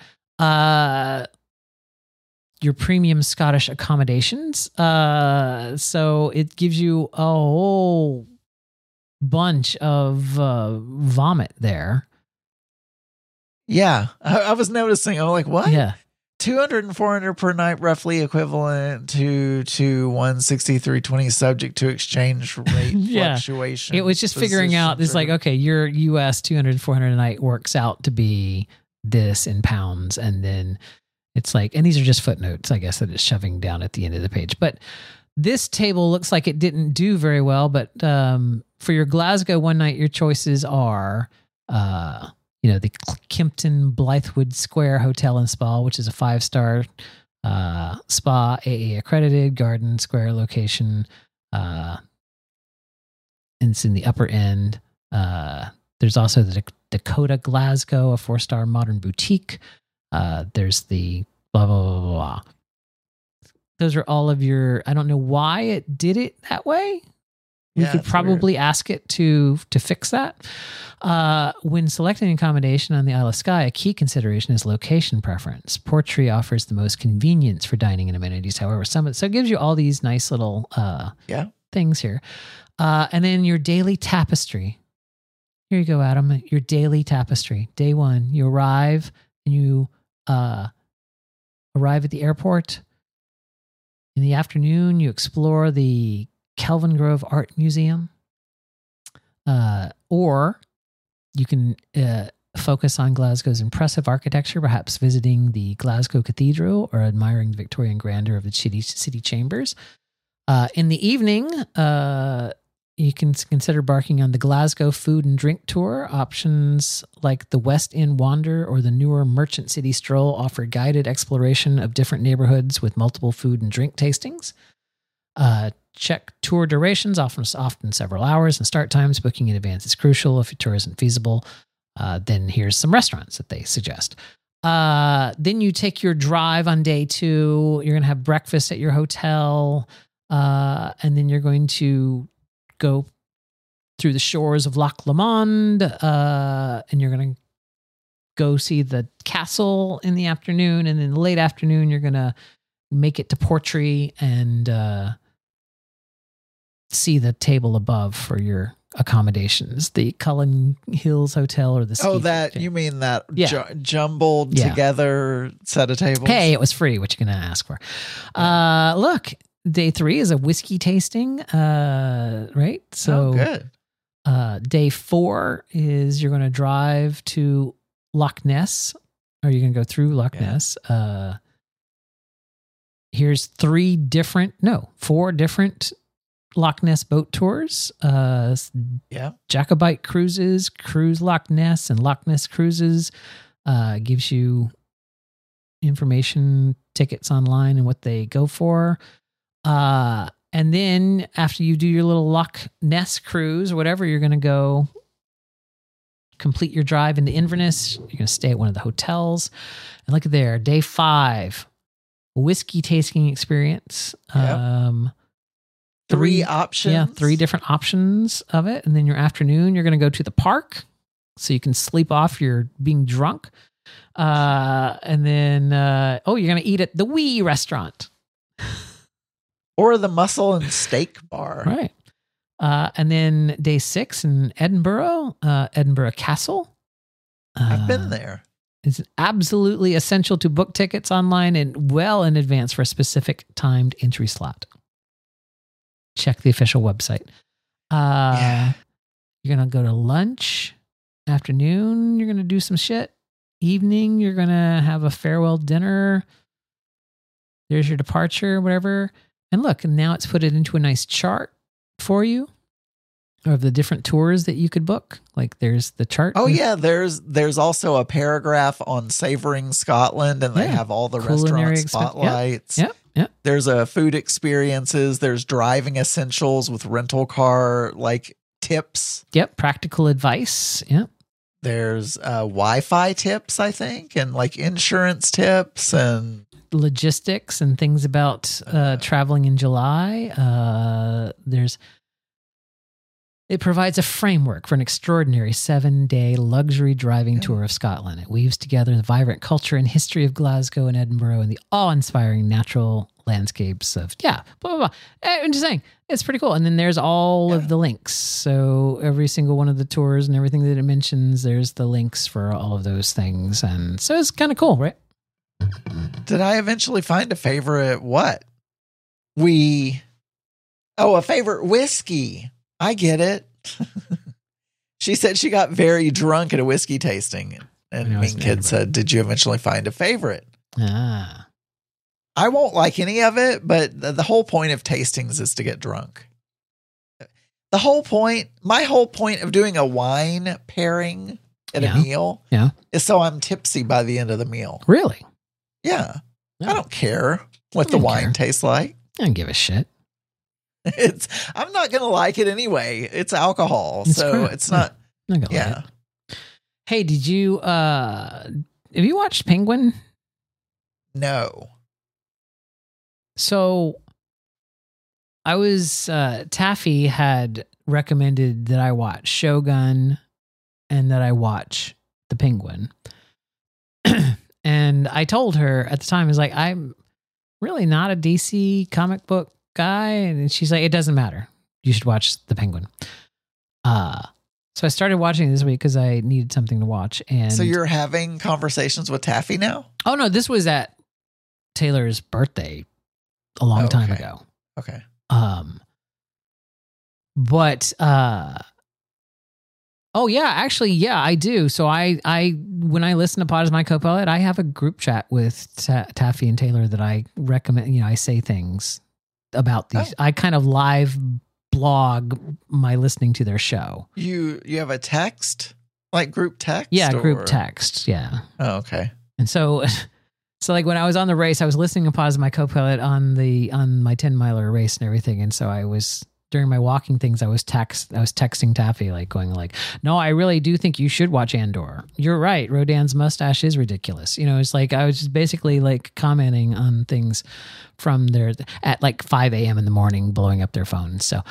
Your premium Scottish accommodations. So it gives you a whole bunch of vomit there. Yeah. I was noticing, I'm like, what? Yeah. 200 and 400 per night, roughly equivalent to 163.20, subject to exchange rate Yeah. fluctuation. It was just figuring out, it's like, okay, your US 200, 400 a night works out to be this in pounds. And then it's like, and these are just footnotes, I guess, that it's shoving down at the end of the page. But this table looks like it didn't do very well. But for your Glasgow 1 night, your choices are, the Kimpton Blythewood Square Hotel and Spa, which is a 5-star spa, AA accredited, garden square location. And it's in the upper end. There's also the Dakota Glasgow, a 4-star modern boutique. There's the blah, blah, blah, blah. Those are all of your, I don't know why it did it that way. We Yeah, could it's probably ask it to fix that. When selecting accommodation on the Isle of Skye, a key consideration is location preference. Portree offers the most convenience for dining and amenities, however, so it gives you all these nice little things here. And then your daily tapestry. Here you go, Adam. Your daily tapestry. Day 1, you arrive and you arrive at the airport. In the afternoon, you explore the Kelvin Grove Art Museum. Or you can focus on Glasgow's impressive architecture, perhaps visiting the Glasgow Cathedral or admiring the Victorian grandeur of the city chambers. In the evening, you can consider embarking on the Glasgow Food and Drink Tour. Options like the West End Wander or the newer Merchant City Stroll offer guided exploration of different neighborhoods with multiple food and drink tastings. Check tour durations, often several hours, and start times. Booking in advance is crucial if your tour isn't feasible. Then here's some restaurants that they suggest. Then you take your drive on day 2. You're going to have breakfast at your hotel, and then you're going to go through the shores of Loch Lomond, and you're going to go see the castle in the afternoon, and in the late afternoon, you're going to make it to Portree and see the table above for your accommodations, the Cullen Hills Hotel or the ski that you mean that Yeah. jumbled Yeah. together set of tables? Hey, it was free. What you going to ask for? Look, day 3 is a whiskey tasting, right? So good. Day 4 is you're going to drive to Loch Ness, or you're going to go through Loch Ness. Here's 4 different Loch Ness boat tours. Jacobite Cruises, Cruise Loch Ness, and Loch Ness Cruises. Gives you information, tickets online, and what they go for. And then after you do your little Loch Ness cruise or whatever, you're going to go complete your drive into Inverness. You're going to stay at one of the hotels. And look at there, day 5, whiskey tasting experience. Yep. 3 options. Yeah, 3 different options of it. And then your afternoon, you're going to go to the park so you can sleep off your being drunk. And then, you're going to eat at the Wee restaurant. Or the Mussel and Steak Bar. Right. And then day 6 in Edinburgh, Edinburgh Castle. I've been there. It's absolutely essential to book tickets online and well in advance for a specific timed entry slot. Check the official website. You're going to go to lunch. Afternoon, you're going to do some shit. Evening, you're going to have a farewell dinner. There's your departure, whatever. And look, and now it's put it into a nice chart for you of the different tours that you could book. Like there's the chart. Oh yeah, there's also a paragraph on Savoring Scotland, and they have all the Culinary restaurant spotlights. Yep. There's food experiences. There's driving essentials with rental car like tips. Yep. Practical advice. Yep. There's Wi-Fi tips, I think, and like insurance tips and logistics and things about traveling in July. It provides a framework for an extraordinary 7-day luxury driving tour of Scotland. It weaves together the vibrant culture and history of Glasgow and Edinburgh and the awe-inspiring natural landscapes of, blah, blah, blah. I'm just saying, it's pretty cool. And then there's all of the links. So every single one of the tours and everything that it mentions, there's the links for all of those things. And so it's kind of cool, right? Did I eventually find a favorite what? A favorite whiskey. I get it. She said she got very drunk at a whiskey tasting. And Mean Kid said, did you eventually find a favorite? Ah. I won't like any of it, but the whole point of tastings is to get drunk. My whole point of doing a wine pairing at a meal is so I'm tipsy by the end of the meal. Really? Yeah. I don't care what the wine tastes like. I don't give a shit. I'm not going to like it anyway. It's alcohol. It's not. Like it. Hey, did you, have you watched Penguin? No. So I was, Taffy had recommended that I watch Shogun and that I watch The Penguin. And I told her at the time, I was like, I'm really not a DC comic book guy. And she's like, it doesn't matter. You should watch The Penguin. So I started watching it this week because I needed something to watch. And so you're having conversations with Taffy now? Oh, no, this was at Taylor's birthday a long time ago. Okay. I do. So I when I listen to Pod as my co-pilot, I have a group chat with Taffy and Taylor that I recommend. I say things about these. I kind of live blog my listening to their show. You have a text, like group text? Yeah, group text. Yeah. Oh, okay. And so like when I was on the race, I was listening to Pod as my co-pilot on my 10-miler race and everything. And so I was during my walking things, I was texting Taffy, like going like, no, I really do think you should watch Andor. You're right. Rodan's mustache is ridiculous. It's like, I was just basically like commenting on things from their, at like 5 a.m. in the morning, blowing up their phones. So,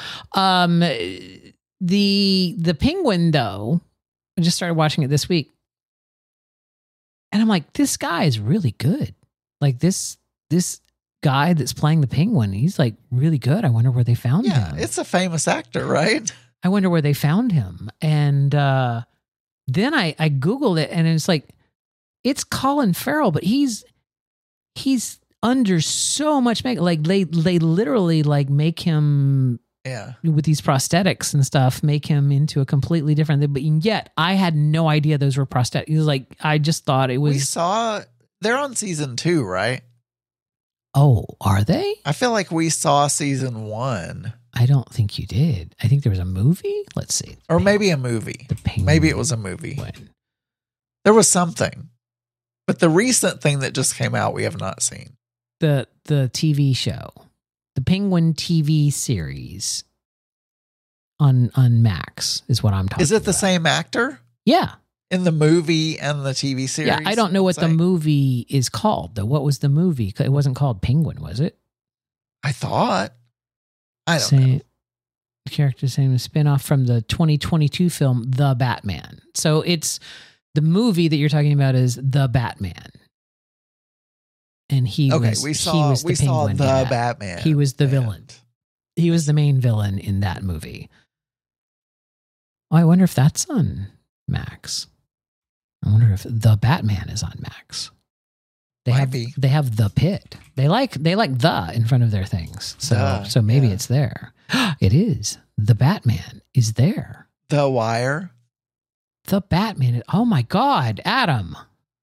the Penguin though, I just started watching it this week and I'm like, this guy is really good. Like this guy that's playing the Penguin, he's like really good. I wonder where they found him. Yeah, it's a famous actor, right? I wonder where they found him. And then I Googled it and it's like, it's Colin Farrell, but he's under so much makeup. Like they literally like make him with these prosthetics and stuff, make him into a completely different, but yet I had no idea those were prosthetics. It was like, I just thought it was. They're on season 2, right? Oh, are they? I feel like we saw season 1. I don't think you did. I think there was a movie. Let's see. Or maybe a movie. Maybe it was a movie. There was something. But the recent thing that just came out, we have not seen. The TV show. The Penguin TV series on Max is what I'm talking about. Is it the same actor? Yeah. In the movie and the TV series? Yeah, I don't know what the movie is called, though. What was the movie? It wasn't called Penguin, was it? I thought. I don't know. The character's name is spin-off from the 2022 film The Batman. So it's The movie that you're talking about is The Batman. And he was we he saw was the Penguin in the that. Batman. He was the and- villain. He was the main villain in that movie. Oh, I wonder if that's on Max. I wonder if The Batman is on Max. Might be. They have The Pit. They like the in front of their things. So maybe yeah. it's there. It is. The Batman is there. The Wire. The Batman. Oh my God, Adam.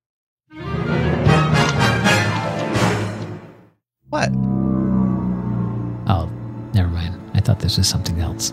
What? Oh, never mind. I thought this was something else.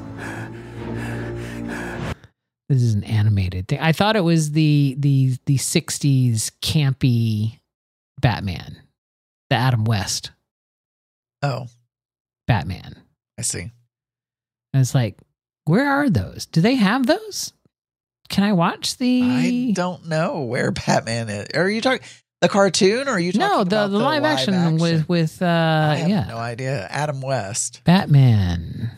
This is an animated thing. I thought it was the 60s campy Batman. The Adam West Oh, Batman. I see. And it's like, where are those? Do they have those? Can I watch the I don't know where Batman is. Are you talking the cartoon or are you talking No, about the live action with I have yeah. no idea. Adam West. Batman.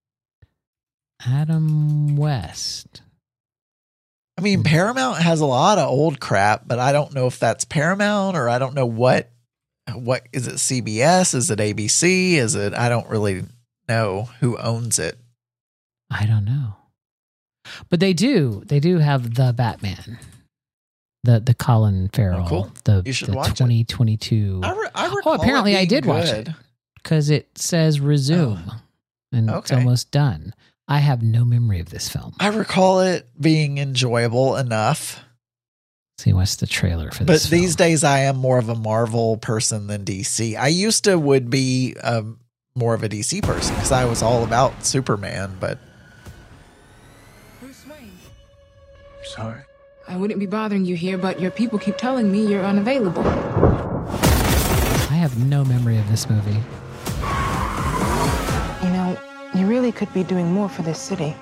Adam West. I mean, Paramount has a lot of old crap, but I don't know if that's Paramount or I don't know what is it CBS? Is it ABC? Is it I don't really know who owns it. I don't know. But they do have the Batman. The Colin Farrell. Oh, cool. The, You should the watch it. 2022. I recall apparently it I being did watch good. it. Because it says resume. And it's okay. almost done. I have no memory of this film. I recall it being enjoyable enough. See, what's the trailer for But this film? these days I am more of a Marvel person than DC. I used to would be more of a DC person because I was all about Superman, but Bruce Wayne, sorry. I wouldn't be bothering you here, but your people keep telling me you're unavailable. I have no memory of this movie. You know, you really could be doing more for this city.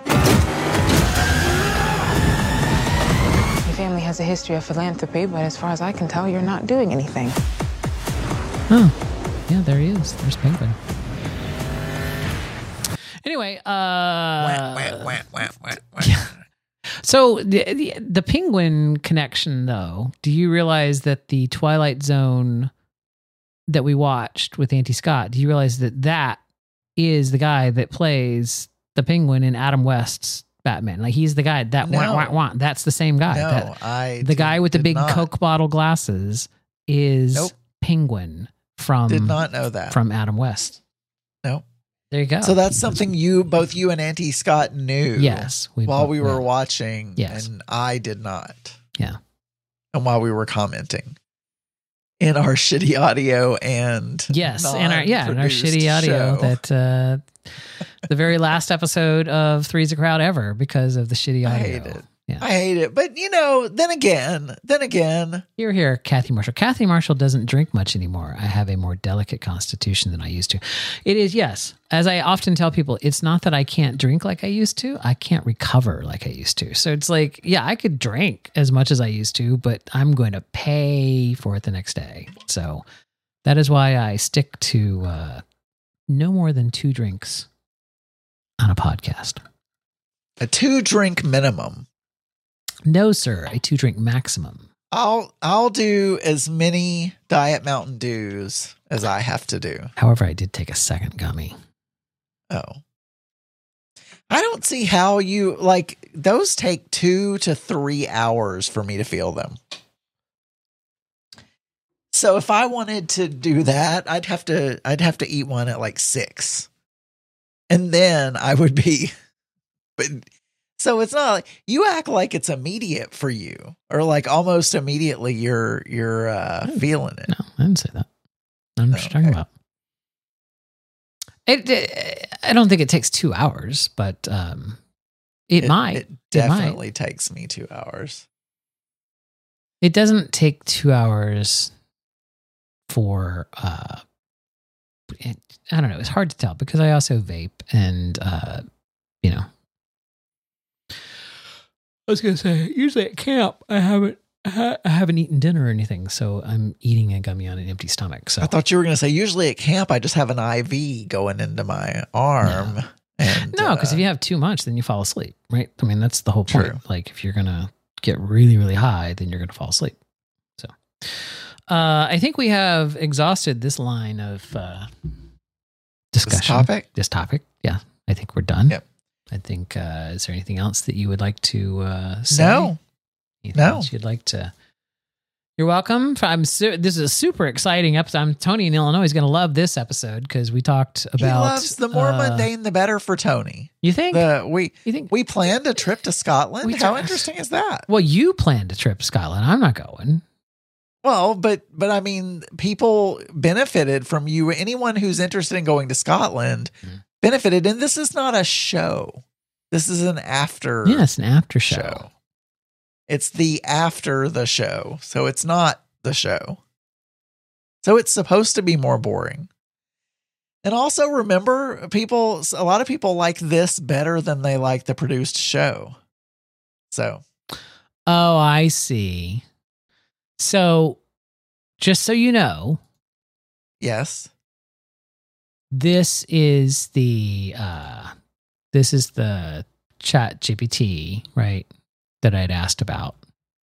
Your family has a history of philanthropy, but as far as I can tell, you're not doing anything. Oh, yeah, there he is. There's Penguin. Anyway, so the Penguin connection, though, do you realize that the Twilight Zone that we watched with Auntie Scott, do you realize that is the guy that plays the Penguin in Adam West's Batman? Like, he's the guy that No. that's the same guy. No, The guy with the did big not. Coke bottle glasses is Nope. Penguin from Did not know that. from Adam West. No. There you go. So that's something both you and Auntie Scott knew. Yes, while both we were knew. watching. Yes. And I did not. Yeah. And while we were commenting in our shitty audio and Yes, and our non-produced shitty audio show. that the very last episode of Three's a Crowd ever because of the shitty I audio. hate it. Yeah. I hate it. But then again, You're here, Kathy Marshall. Kathy Marshall doesn't drink much anymore. I have a more delicate constitution than I used to. It is, yes. As I often tell people, it's not that I can't drink like I used to. I can't recover like I used to. So it's like, yeah, I could drink as much as I used to, but I'm going to pay for it the next day. So that is why I stick to no more than 2 drinks on a podcast. a 2-drink minimum. No, sir, a 2-drink maximum. I'll do as many Diet Mountain Dews as I have to do. However, I did take a second gummy. Oh. I don't see how you those take 2 to 3 hours for me to feel them. So if I wanted to do that, I'd have to eat one at 6. And then I would be but so it's not like you act like it's immediate for you or almost immediately you're feeling it. No, I didn't say that. I don't know what you're talking Okay. about. I don't think it takes 2 hours, but it might. It definitely takes me 2 hours. It doesn't take 2 hours for I don't know. It's hard to tell because I also vape and I was gonna say usually at camp I haven't eaten dinner or anything, so I'm eating a gummy on an empty stomach. So I thought you were going to say usually at camp I just have an IV going into my arm. No. And No, because if you have too much, then you fall asleep, right? I mean, that's the whole point. True. Like, if you're gonna get really, really high, then you're going to fall asleep. So I think we have exhausted this line of discussion. This topic? This topic. Yeah. I think we're done. Yep. I think, is there anything else that you would like to say? No. Anything No. else you'd like to? You're welcome. This is a super exciting episode. Tony in Illinois is going to love this episode because we talked about. He loves the more mundane, the better for Tony. You think? We planned a trip to Scotland. How interesting is that? Well, you planned a trip to Scotland. I'm not going. Well, but I mean, people benefited from you. Anyone who's interested in going to Scotland benefited. And this is not a show. This is an after. Yeah, it's an after show. It's the after the show. So it's not the show. So it's supposed to be more boring. And also remember, a lot of people like this better than they like the produced show. So. Oh, I see. So just so you know. Yes. This is the Chat GPT, right? That I'd asked about.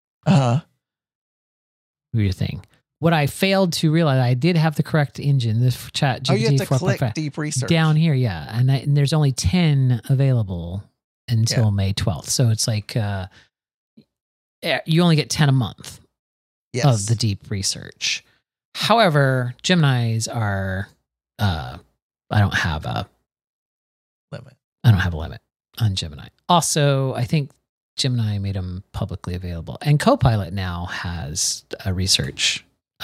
Weird thing. What I failed to realize, I did have the correct engine. This Chat GPT. You have to click deep research down here, yeah, and there's only 10 available until May 12th. So it's like you only get 10 a month of the deep research. However, Geminis are. I don't have a limit. I don't have a limit on Gemini. Also, I think Gemini made them publicly available. And Copilot now has a research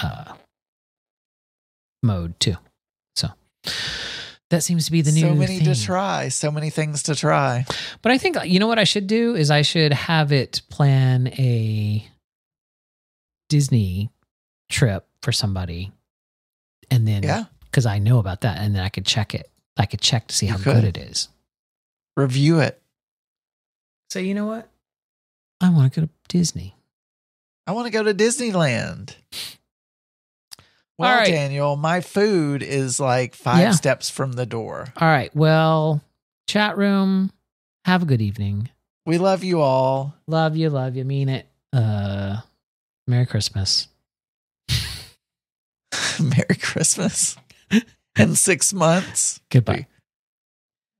mode too. So that seems to be the new So many thing. to try. So many things to try. But I think, you know what I should do is I should have it plan a Disney trip for somebody. And then, because I know about that, and then I could check it. I could check to see how good it is. Review it. So you know what? I want to go to Disney. I want to go to Disneyland. Well, All right. Daniel, my food is like 5 steps from the door. All right. Well, chat room, have a good evening. We love you all. Love you. Mean it. Merry Christmas. Merry Christmas. In 6 months. Goodbye.